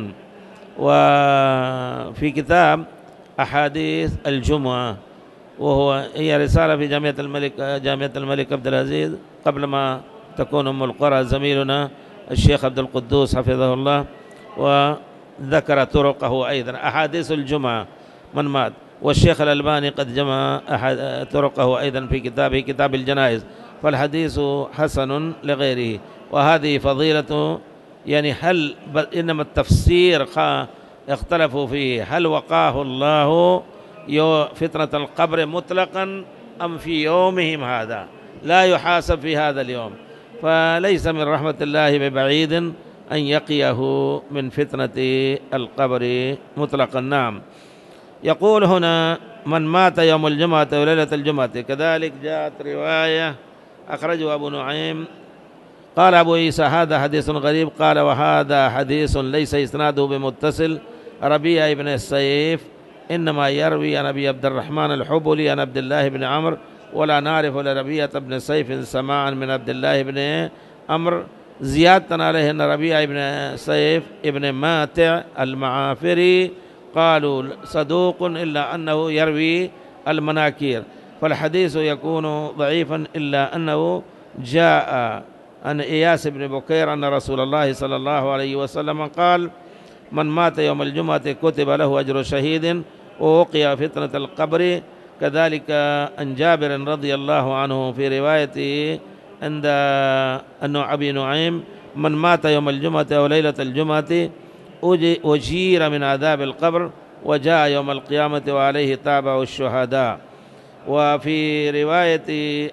وفي كتاب أحاديث الجمعة، هي رسالة في جامعة الملك عبد العزيز قبل ما تكون أم القرى، زميلنا الشيخ عبد القدوس حفظه الله، وذكر طرقه أيضا أحاديث الجمعة من مات. والشيخ الألباني قد جمع طرقه أيضا في كتابه كتاب الجنائز. فالحديث حسن لغيره. وهذه فضيلة، يعني هل إنما التفسير اختلفوا فيه، هل وقاه الله فتنة القبر مطلقا أم في يومهم هذا، لا يحاسب في هذا اليوم، فليس من رحمة الله ببعيد أن يقيه من فتنة القبر مطلقا. نعم. يقول هنا: من مات يوم الجمعة وليلة الجمعة. كذلك جاءت رواية أخرجه أبو نعيم. قال أبو عيسى: هذا حديث غريب. قال: وهذا حديث ليس إسناده بمتصل. ربيع بن السيف إنما يروي عن أبي عبد الرحمن الحبلي عن عبد الله بن عمرو، ولا نعرف لربيعة بن سيف سماعا من عبد الله بن عمرو. زيادة عليه أن ربيع بن سيف ابن ماتع المعافري قالوا صدوق إلا أنه يروي المناكير، فالحديث يكون ضعيفا، إلا أنه جاء عن إياس بن بكير أن رسول الله صلى الله عليه وسلم قال: من مات يوم الجمعة كتب له أجر شهيد ووقي فتنة القبر. كذلك عن جابر رضي الله عنه في روايته عند أبي نعيم: من مات يوم الجمعة أو ليلة الجمعة أجير من عذاب القبر وجاء يوم القيامة وعليه تابع الشهداء. وفي رواية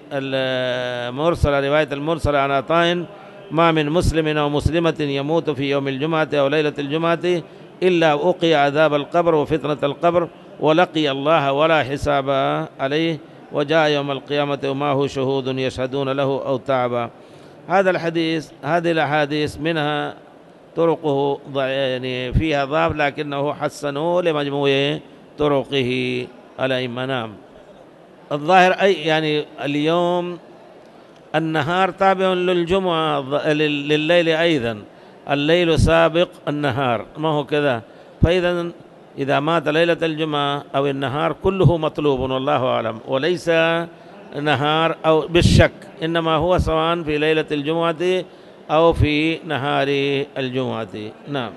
المرسلة عن عطاء: ما من مسلم أو مسلمة يموت في يوم الجمعة أو ليلة الجمعة إلا أوقي عذاب القبر وفتنة القبر ولقي الله ولا حساب عليه وجاء يوم القيامة وما هو شهود يشهدون له أو تعبا. هذا الحديث، هذه الأحاديث منها طرقه يعني فيها ضعف، لكنه حسنه لمجموع طرقه الأئمة. نعم. الظاهر يعني اليوم النهار تابع للجمعة، لليل أيضا، الليل سابق النهار، ما هو كذا؟ فإذا إذا مات ليلة الجمعة أو النهار كله مطلوب والله أعلم، وليس نهار أو بالشك، إنما هو سواء في ليلة الجمعة أو في نهار الجمعة. نعم.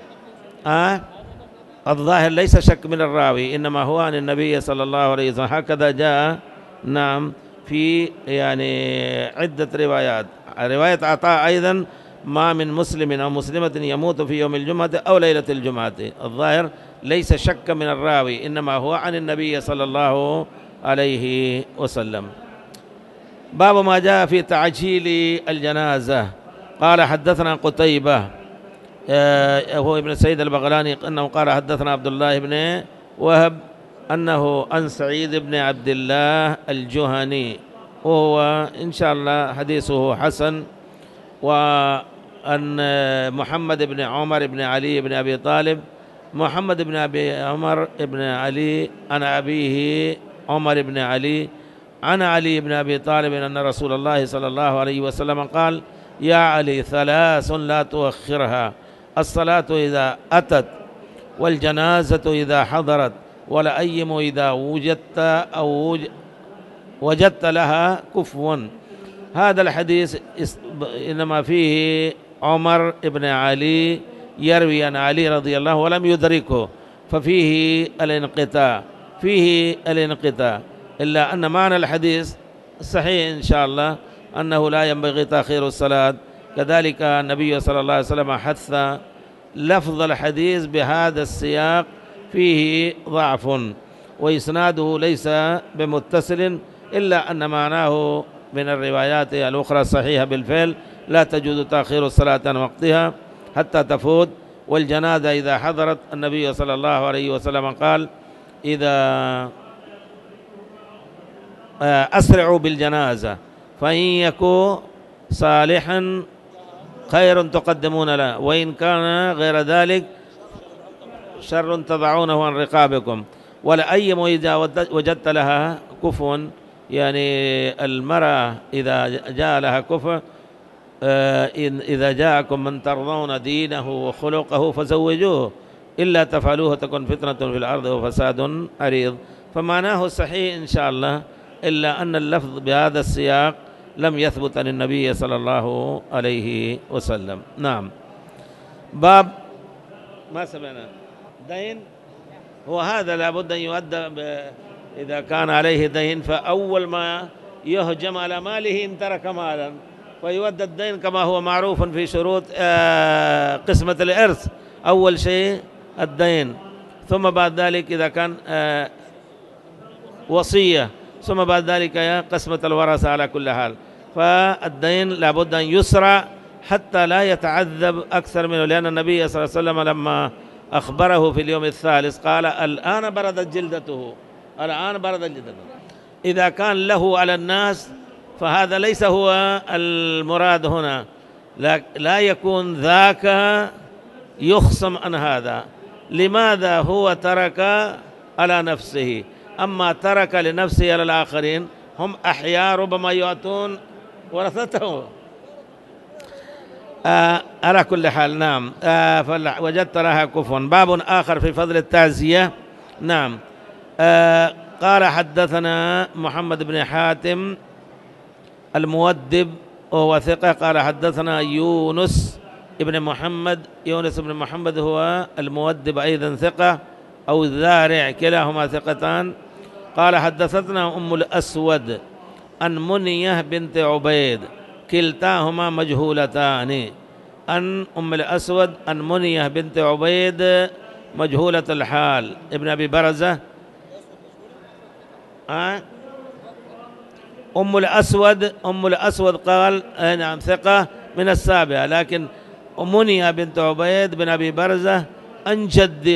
الظاهر ليس شك من الراوي، إنما هو عن النبي صلى الله عليه وسلم، هكذا جاء. نعم. في يعني عدة روايات. رواية عطاء أيضا: ما من مسلم أو مسلمة يموت في يوم الجمعة أو ليلة الجمعة. الظاهر ليس شك من الراوي، إنما هو عن النبي صلى الله عليه وسلم. باب ما جاء في تعجيل الجنازة. قال حدثنا قتيبة هو ابن سعيد البغلاني أنه قال حدثنا عبد الله بن وهب أنه عن سعيد بن عبد الله الجهني، وهو إن شاء الله حديثه حسن. وأن محمد بن عمر بن علي بن أبي طالب، محمد بن أبي عمر بن علي عن أبيه عمر بن علي عن علي بن أبي طالب أن رسول الله صلى الله عليه وسلم قال: يا علي ثلاث لا تؤخرها: الصلاة إذا أتت، والجنازة إذا حضرت، والأيم إذا وجدت أو وجدت لها كفوا. هذا الحديث إنما فيه عمر بن علي يروي عن علي رضي الله ولم يدركه، ففيه الانقطاع، إلا أن معنى الحديث صحيح إن شاء الله، أنه لا ينبغي تأخير الصلاة. كذلك النبي صلى الله عليه وسلم حث لفظ الحديث بهذا السياق فيه ضعف، وإسناده ليس بمتصل، إلا أن معناه من الروايات الأخرى الصحيحة بالفعل: لا تجوز تأخير الصلاة عن وقتها حتى تفوت. والجنازة إذا حضرت، النبي صلى الله عليه وسلم قال: إذا أسرعوا بالجنازة، فإن يكن صالحا خير تقدمون له، وإن كان غير ذلك شر تضعونه عن رقابكم. ولأيم إذا وجدت لها كفوا، يعني المرأة إذا جاء لها كفء، إذا جاءكم من ترضون دينه وخلقه فزوجوه، إلا تفعلوه تكن فتنة في الأرض وفساد عريض. فمعناه صحيح إن شاء الله، إلا أن اللفظ بهذا السياق لم يثبت عن النبي صلى الله عليه وسلم. نعم. باب ما سمعنا دين، هو هذا لابد أن يؤدى إذا كان عليه دين، فأول ما يهجم على ماله إن ترك مالا، فيؤدى الدين كما هو معروف في شروط قسمة الإرث. أول شيء الدين، ثم بعد ذلك إذا كان وصية، ثم بعد ذلك قسمة الورثة. على كل حال فالدين لابد أن يسرع حتى لا يتعذب أكثر منه، لأن النبي صلى الله عليه وسلم لما أخبره في اليوم الثالث قال: الآن بردت جلدته، الآن بردت جلدته. إذا كان له على الناس فهذا ليس هو المراد هنا، لا يكون ذاك يخصم عن هذا. لماذا هو ترك على نفسه؟ أما ترك لنفسه على الآخرين، هم أحياء ربما يؤتون ورثته. على كل حال نعم. وجدت لها كفوا. باب آخر في فضل التعزية. نعم. قال حدثنا محمد بن حاتم المؤدب وهو ثقة، قال حدثنا يونس بن محمد هو المؤدب أيضا ثقة، أو الذارع، كلاهما ثقتان. قال حدثتنا أم الأسود عن منية بنت عبيد، كلتاهما مجهولتان. عن أم الأسود عن منية بنت عبيد مجهولة الحال، ابن أبي برزة. أم الأسود قال نعم ثقة من السابعة، لكن منية بنت عبيد بن أبي برزة عن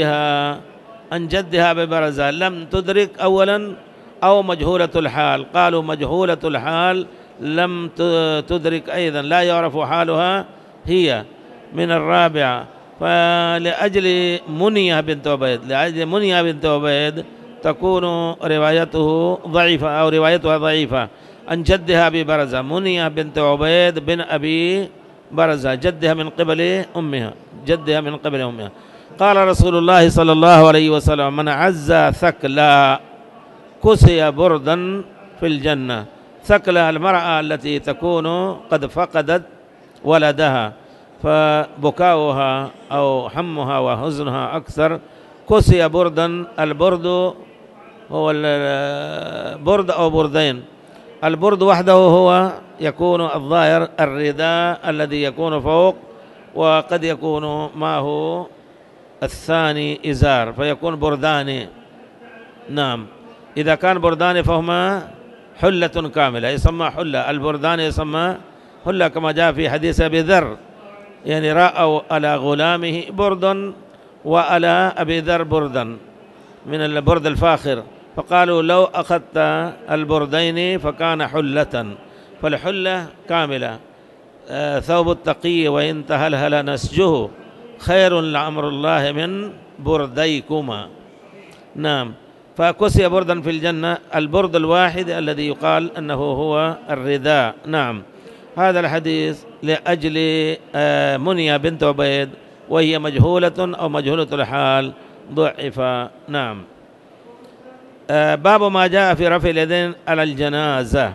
جدها أبي برزة لم تدرك أولا، أو مجهولة الحال. قالوا مجهولة الحال لم تدرك أيضا، لا يعرف حالها، هي من الرابعة. فلأجل منية بنت عبيد تكون روايته ضعيفة، أو روايتها ضعيفة. عن جدها أبي برزة، منية بنت عبيد بن أبي برزة، جدها من قبل أمها. قال رسول الله صلى الله عليه وسلم: من عزى ثكلا كسي بردا في الجنة. ثكلا المرأة التي تكون قد فقدت ولدها، فبكاؤها أو حمها وحزنها أكثر. كسي بردا، البرد هو البرد أو بردين. البرد وحده هو يكون الظاهر الرداء الذي يكون فوق، وقد يكون معه الثاني إزار، فيكون بردان. نعم. إذا كان بردان فهما حلة كاملة يسمى حلة، البردان يسمى حلة كما جاء في حديث أبي ذر، يعني رأوا على غلامه برد وعلى أبي ذر بردا من البرد الفاخر، فقالوا لو أخذت البردين فكان حلة، فالحلة كاملة. ثوب التقي وإن تهلهل نسجه خير لأمر الله من برديكما. نعم، فكسي بردا في الجنة، البرد الواحد الذي يقال أنه هو الرداء. نعم، هذا الحديث لأجل منية بنت عبيد وهي مجهولة أو مجهولة الحال ضعف. نعم. باب ما جاء في رفع اليدين على الجنازة.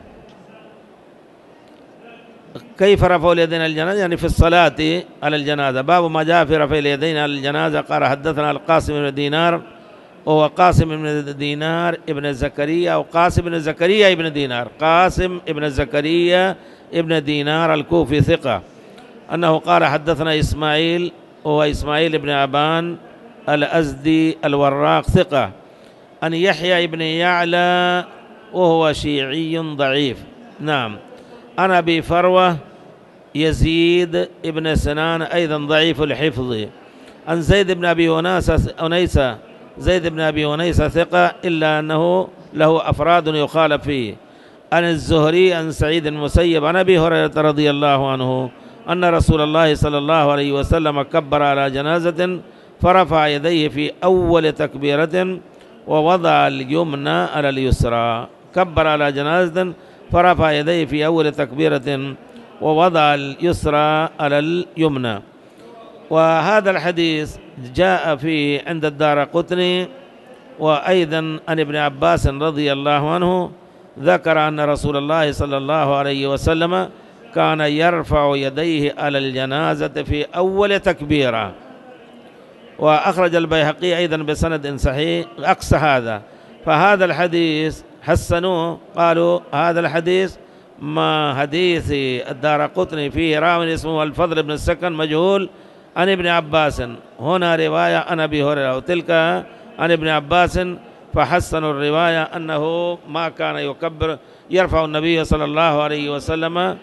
كيف رفع اليدين على الجنازة؟ يعني في الصلاة على الجنازة. باب ما جاء في رفع اليدين على الجنازة. قال حدثنا القاسم بن دينار، وهو قاسم بن دينار ابن زكريا، أو قاسم بن زكريا ابن دينار، قاسم ابن زكريا ابن دينار الكوفي ثقة، أنه قال حدثنا إسماعيل، وهو إسماعيل بن أبان الأزدي الوراق ثقة، أن يحيى ابن يعلى وهو شيعي ضعيف. نعم. عن أبي فروة يزيد ابن سنان أيضا ضعيف الحفظ. عن زيد بن أبي أنيسة، زيد بن أبي أنيسة ثقة إلا أنه له أفراد يخالف فيه. عن الزهري عن سعيد المسيب عن أبي هريرة رضي الله عنه أن رسول الله صلى الله عليه وسلم كبر على جنازة فرفع يديه في أول تكبيرة ووضع اليمنى على اليسرى. كبر على جنازة فرفع يديه في أول تكبيرة ووضع اليسرى على اليمنى. وهذا الحديث جاء فيه عند الدارقطني، وأيضا عن ابن عباس رضي الله عنه ذكر أن رسول الله صلى الله عليه وسلم كان يرفع يديه على الجنازة في أول تكبيرة. وأخرج البيهقي أيضا بسند صحيح أقصى هذا. فهذا الحديث حسنوه، قالوا هذا الحديث ما حديث الدارقطني فيه راوي اسمه الفضل بن السكن مجهول عن ابن عباس، هنا رواية عن أبي هريرة وتلك عن ابن عباس، فحسنوا الرواية أنه ما كان يكبر يرفع النبي صلى الله عليه وسلم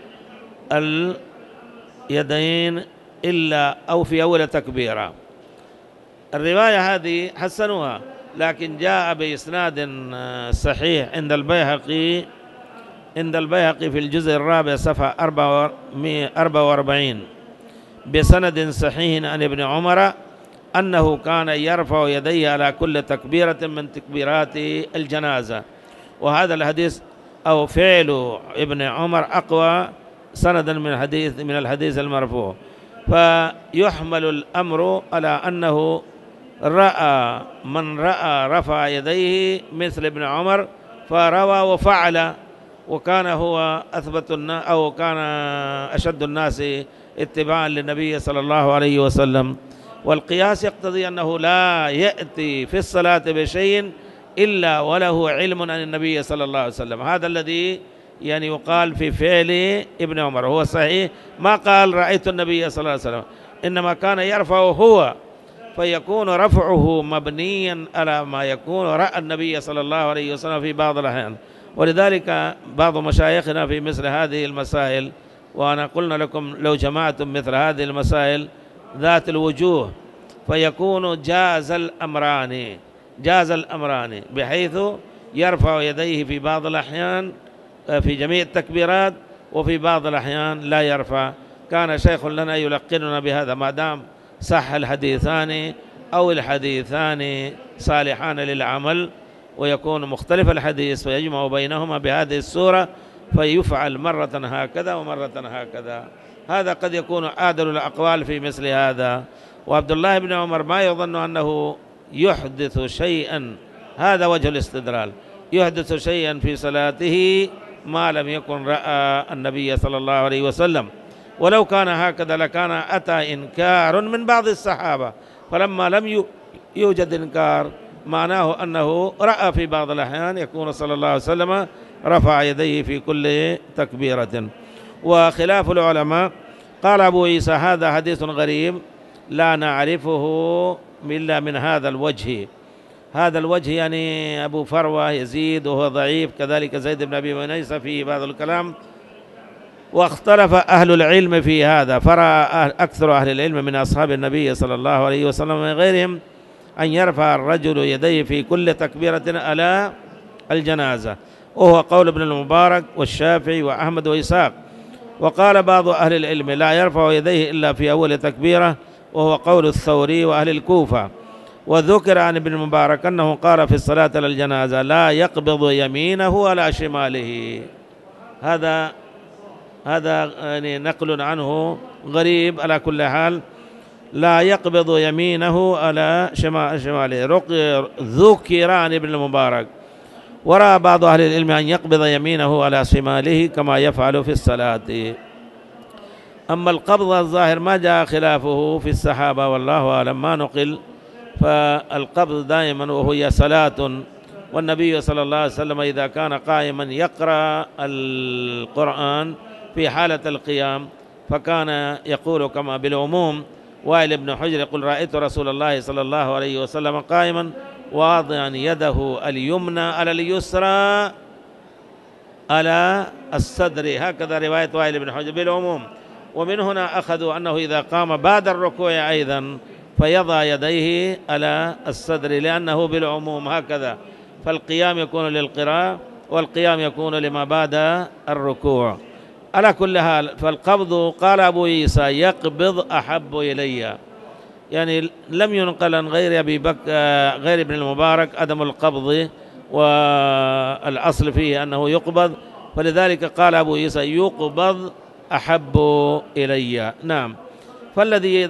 اليدين إلا أو في أول تكبيرة. الرواية هذه حسنوها، لكن جاء بإسناد صحيح عند البيهقي في الجزء الرابع صفحة 44 بسند صحيح عن ابن عمر أنه كان يرفع يديه على كل تكبيرة من تكبيرات الجنازة. وهذا الحديث أو فعل ابن عمر أقوى سندا من الحديث المرفوع. فيحمل الأمر على أنه رأى من رأى رفع يديه مثل ابن عمر فروى وفعل، وكان هو أثبت الناس أو كان أشد الناس اتباعا للنبي صلى الله عليه وسلم. والقياس يقتضي أنه لا يأتي في الصلاة بشيء إلا وله علم عن النبي صلى الله عليه وسلم. هذا الذي يعني يقال في فعل ابن عمر. هو صحيح ما قال رأيت النبي صلى الله عليه وسلم، إنما كان يرفع هو، فيكون رفعه مبنيا على ما يكون رأى النبي صلى الله عليه وسلم في بعض الأحيان. ولذلك بعض مشايخنا في مثل هذه المسائل، وأنا قلنا لكم لو جمعتم مثل هذه المسائل ذات الوجوه فيكون جاز الأمران بحيث يرفع يديه في بعض الأحيان في جميع التكبيرات، وفي بعض الأحيان لا يرفع. كان شيخ لنا يلقننا بهذا ما دام صح الحديثان أو الحديثان صالحان للعمل، ويكون مختلف الحديث ويجمع بينهما بهذه الصورة، فيفعل مرة هكذا ومرة هكذا. هذا قد يكون عادل الأقوال في مثل هذا. وعبد الله بن عمر ما يظن أنه يحدث شيئا، هذا وجه الاستدلال، يحدث شيئا في صلاته ما لم يكن رأى النبي صلى الله عليه وسلم. ولو كان هكذا لكان أتى إنكار من بعض الصحابة، فلما لم يوجد إنكار معناه أنه رأى في بعض الأحيان يكون صلى الله عليه وسلم رفع يديه في كل تكبيرة. وخلاف العلماء قال أبو عيسى هذا حديث غريب لا نعرفه إلا من هذا الوجه. هذا الوجه يعني أبو فروة يزيد وهو ضعيف، كذلك زيد بن أبي منيسة في بعض الكلام. واختلف أهل العلم في هذا، فرأى أكثر أهل العلم من أصحاب النبي صلى الله عليه وسلم ومن غيرهم أن يرفع الرجل يديه في كل تكبيرة على الجنازة، وهو قول ابن المبارك والشافعي وأحمد وإسحاق. وقال بعض أهل العلم لا يرفع يديه إلا في أول تكبيرة، وهو قول الثوري وأهل الكوفة. وذكر عن ابن المبارك أنه قال في الصلاة على الجنازة لا يقبض يمينه على شماله. هذا يعني نقل عنه غريب. على كل حال لا يقبض يمينه على شماله ذكر عن ابن المبارك. ورأى بعض أهل العلم أن يقبض يمينه على شماله كما يفعل في الصلاة. أما القبض الظاهر ما جاء خلافه في الصحابة والله أعلم، ما نقل. فالقبض دائما وهي صلاة، والنبي صلى الله عليه وسلم إذا كان قائما يقرأ القرآن في حالة القيام فكان يقول كما بالعموم. وائل بن حجر يقول رأيت رسول الله صلى الله عليه وسلم قائما واضعا يده اليمنى على اليسرى على الصدر، هكذا رواية وائل بن حجر بالعموم. ومن هنا أخذوا أنه إذا قام بعد الركوع أيضا فيضع يديه على الصدر، لأنه بالعموم هكذا، فالقيام يكون للقراءة والقيام يكون لما بعد الركوع. على كل حال فالقبض قال أبو عيسى يقبض أحب إلي، يعني لم ينقل عن غير أبي بكر غير ابن المبارك عدم القبض، والأصل فيه أنه يقبض، فلذلك قال أبو عيسى يقبض أحب إلي. نعم. فالذي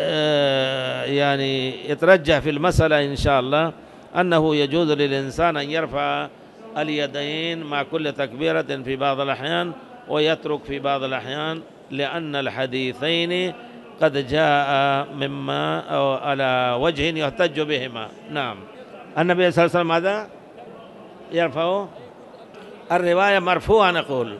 يعني يترجح في المسألة إن شاء الله أنه يجوز للإنسان أن يرفع اليدين مع كل تكبيرة في بعض الأحيان ويترك في بعض الأحيان، لأن الحديثين قد جاء مما أو على وجه يحتج بهما. نعم. النبي صلى الله عليه وسلم ماذا يرفعه؟ الرواية مرفوعة، نقول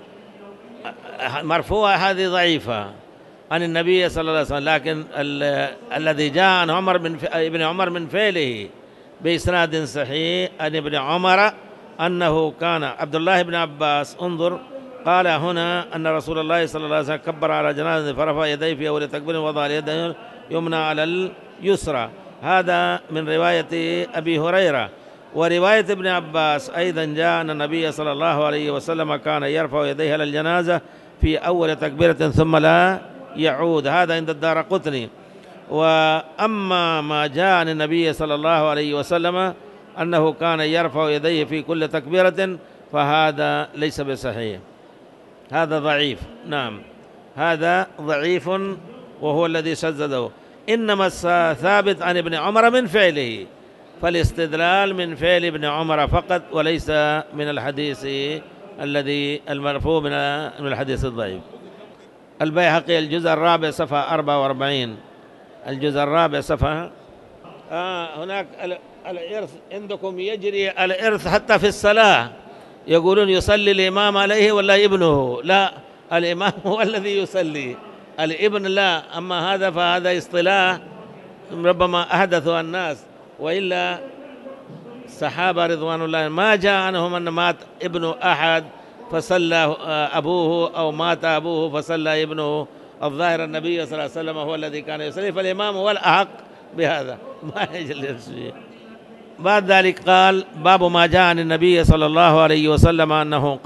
مرفوعة هذه ضعيفة عن النبي صلى الله عليه وسلم، لكن الذي جاء عن ابن عمر من فعله بإسناد صحيح عن ابن عمر أنه كان عبد الله بن عباس انظر قال هنا أن رسول الله صلى الله عليه وسلم كبر على جنازة فرفع يديه في أول تكبير ووضع اليد يمنى على اليسرى. هذا من رواية أبي هريرة. ورواية ابن عباس أيضا جاء أن النبي صلى الله عليه وسلم كان يرفع يديه على الجنازة في أول تكبيرة ثم لا يعود، هذا عند الدارقطني. وأما ما جاء عن النبي صلى الله عليه وسلم أنه كان يرفع يديه في كل تكبيرة فهذا ليس بصحيح، هذا ضعيف. نعم، هذا ضعيف وهو الذي شذذه. إنما ثابت عن ابن عمر من فعله، فالاستدلال من فعل ابن عمر فقط وليس من الحديث الذي المرفوع من الحديث الضعيف. البيهقي الجزء الرابع صفحة 44. الجزء الرابع صفحة هناك الإرث عندكم يجري الإرث حتى في الصلاة، يقولون يصلي الإمام عليه ولا ابنه؟ لا، الإمام هو الذي يصلي، الابن لا. أما هذا فهذا اصطلاح ربما أحدثه الناس، وإلا الصحابة رضوان الله ما جاء عنهم أن مات ابن أحد فصلى أبوه أو مات أبوه فصلى ابنه. الظاهر النبي صلى الله عليه وسلم هو الذي كان يصلي، فالإمام هو الأحق بهذا، ما يجلس فيه. بعد ذلك قال باب ما جاء عن النبي صلى الله عليه وسلم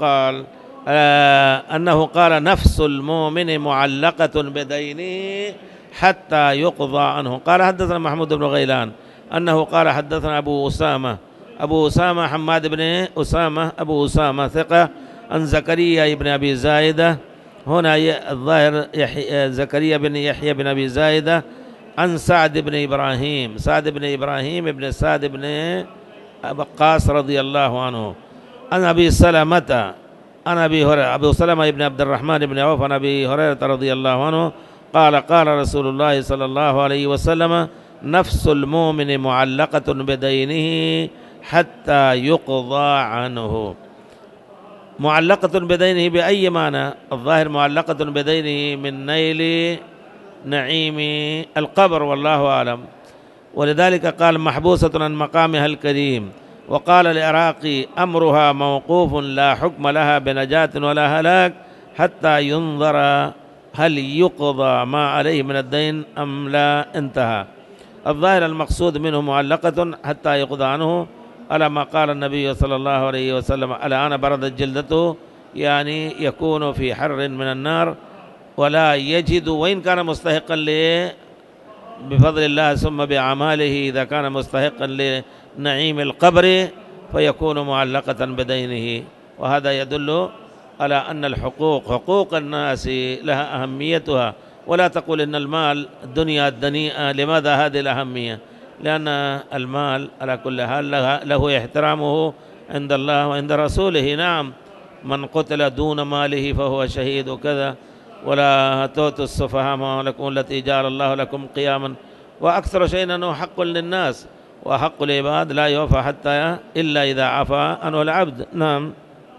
أنه قال نفس المؤمن معلقة بدينه حتى يقضى عنه. قال حدثنا محمود بن غيلان أنه قال حدثنا أبو أسامة حماد بن أسامة أبو أسامة ثقة عن زكريا بن أبي زايدة، هنا الظاهر زكريا بن يحيى بن أبي زايدة، عن سعد بن إبراهيم بن سعد بن وقاص رضي الله عنه، عن أبي سلمة عن أبي هريرة أبو سلمة بن عبد الرحمن بن عوف عن أبي هريرة رضي الله عنه قال قال رسول الله صلى الله عليه وسلم نفس المؤمن معلقة بدينه حتى يقضى عنه. معلقة بدينه بأي معنى؟ الظاهر معلقة بدينه من نيل نعيم القبر والله أعلم. ولذلك قال محبوسة عن مقامها الكريم. وقال العراقي أمرها موقوف لا حكم لها بنجاة ولا هلاك حتى ينظر هل يقضى ما عليه من الدين أم لا. انتهى. الظاهر المقصود منه معلقة حتى يقضى عنه، على ما قال النبي صلى الله عليه وسلم: الآن بردت جلدته، يعني يكون في حر من النار ولا يجد، وإن كان مستحقا بفضل الله ثم بأعماله إذا كان مستحقا لنعيم القبر فيكون معلقة بدينه. وهذا يدل على أن الحقوق، حقوق الناس لها أهميتها. ولا تقول إن المال الدنيا الدنيئة. لماذا هذه الأهمية؟ لأن المال على كل حال له احترامه عند الله وعند رسوله. نعم، من قتل دون ماله فهو شهيد وكذا. ولا تؤتوا السفهاء أموالكم التي جعل الله لكم قياما. وأكثر شيء أنه حق للناس، وحق العباد لا يوفى حتى إلا إذا عفا عنه العبد. نعم.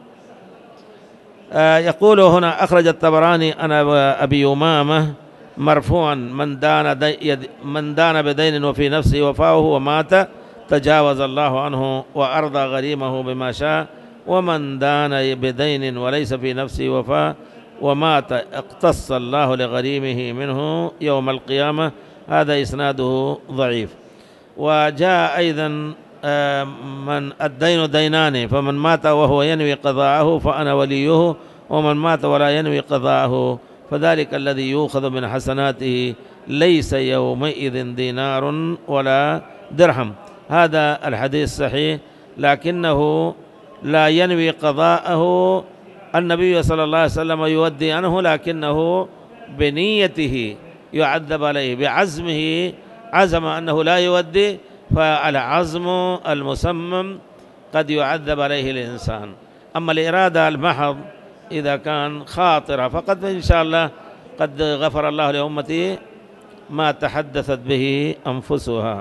يقول هنا: أخرج الطبراني عن أبي أمامة مرفوعا: من دان بدين وفي نفسه وفاؤه ومات تجاوز الله عنه وأرضى غريمه بما شاء، ومن دان بدين وليس في نفسه وفاء ومات اقتص الله لغريمه منه يوم القيامة. هذا إسناده ضعيف. وجاء أيضا من الدين دينان، فمن مات وهو ينوي قضاءه فأنا وليه، ومن مات ولا ينوي قضاءه فذلك الذي يؤخذ من حسناته ليس يومئذ دينار ولا درهم. هذا الحديث صحيح، لكنه لا ينوي قضاءه. النبي صلى الله عليه وسلم يودي عنه، لكنه بنيته يعذب عليه، بعزمه عزم أنه لا يودي، فالعزم المسمم قد يعذب عليه الإنسان. أما الإرادة المحض إذا كان خاطرة فقد إن شاء الله قد غفر الله لأمتي ما تحدثت به أنفسها.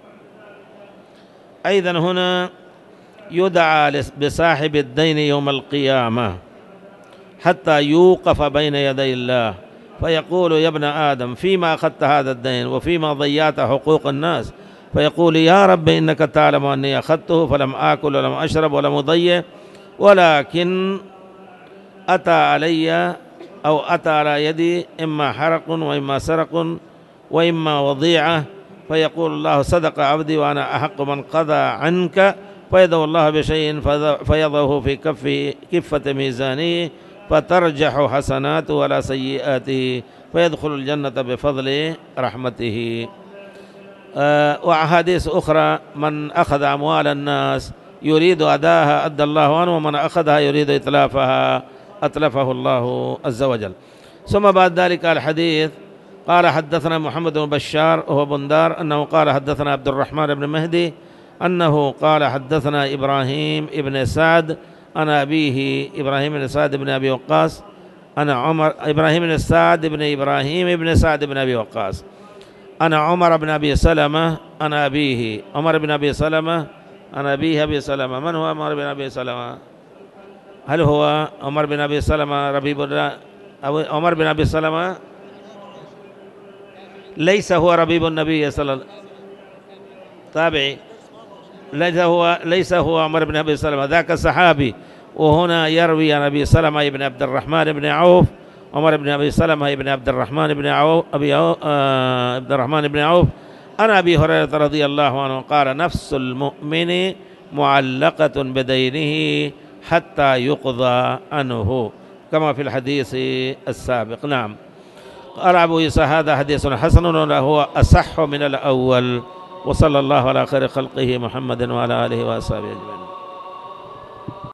أيضا هنا يدعى بصاحب الدين يوم القيامة حتى يوقف بين يدي الله فيقول: يا ابن آدم فيما أخذت هذا الدين وفيما ضيعت حقوق الناس؟ فيقول: يا رب إنك تعلم أني أخذته فلم آكل ولم أشرب ولم أضيع، ولكن أتى علي أو أتى على يدي إما حرق وإما سرق وإما وضيعة. فيقول الله: صدق عبدي وأنا أحق من قضى عنك. فيدعو الله بشيء فيضعه في كفة ميزانه فترجح حسناته ولا سيئاته فيدخل الجنة بفضل رحمته. وأحاديث أخرى: من أخذ أموال الناس يريد أداها أدى الله عنه، ومن أخذها يريد إتلافها أتلفه الله عز وجل. ثم بعد ذلك الحديث قال: حدثنا محمد بن بشار وهو بندار أنه قال: حدثنا عبد الرحمن بن مهدي أنه قال: حدثنا إبراهيم بن سعد أنا أبيه إبراهيم بن سعد بن أبي وقاص أنا عمر إبراهيم بن سعد بن إبراهيم بن سعد بن أبي وقاص أنا عمر بن أبي سلمة أنا أبيه عمر بن أبي سلمة أنا أبيه أبي سلمة. من هو عمر بن أبي سلمة؟ هل هو عمر بن أبي سلمة ربيب الله أو عمر بن أبي سلمة؟ ليس هو ربيب النبي صلى الله عليه وسلم، تابعي. ليس هو عمر بن أبي سلمة، ذاك صحابي. وهنا يروي عن أبي سلمة بن عبد الرحمن بن عوف عمر بن أبي سلمة بن عبد الرحمن بن عوف عبد الرحمن بن عوف عن أبي هريرة رضي الله عنه قال: نفس المؤمن معلقة بدينه حتى يقضى عنه، كما في الحديث السابق. نعم. قال أبو عيسى: هذا حديث حسن وهو أصح من الأول. وصلى الله على خير خلقه محمد وعلى آله وأصحابه أجمعين.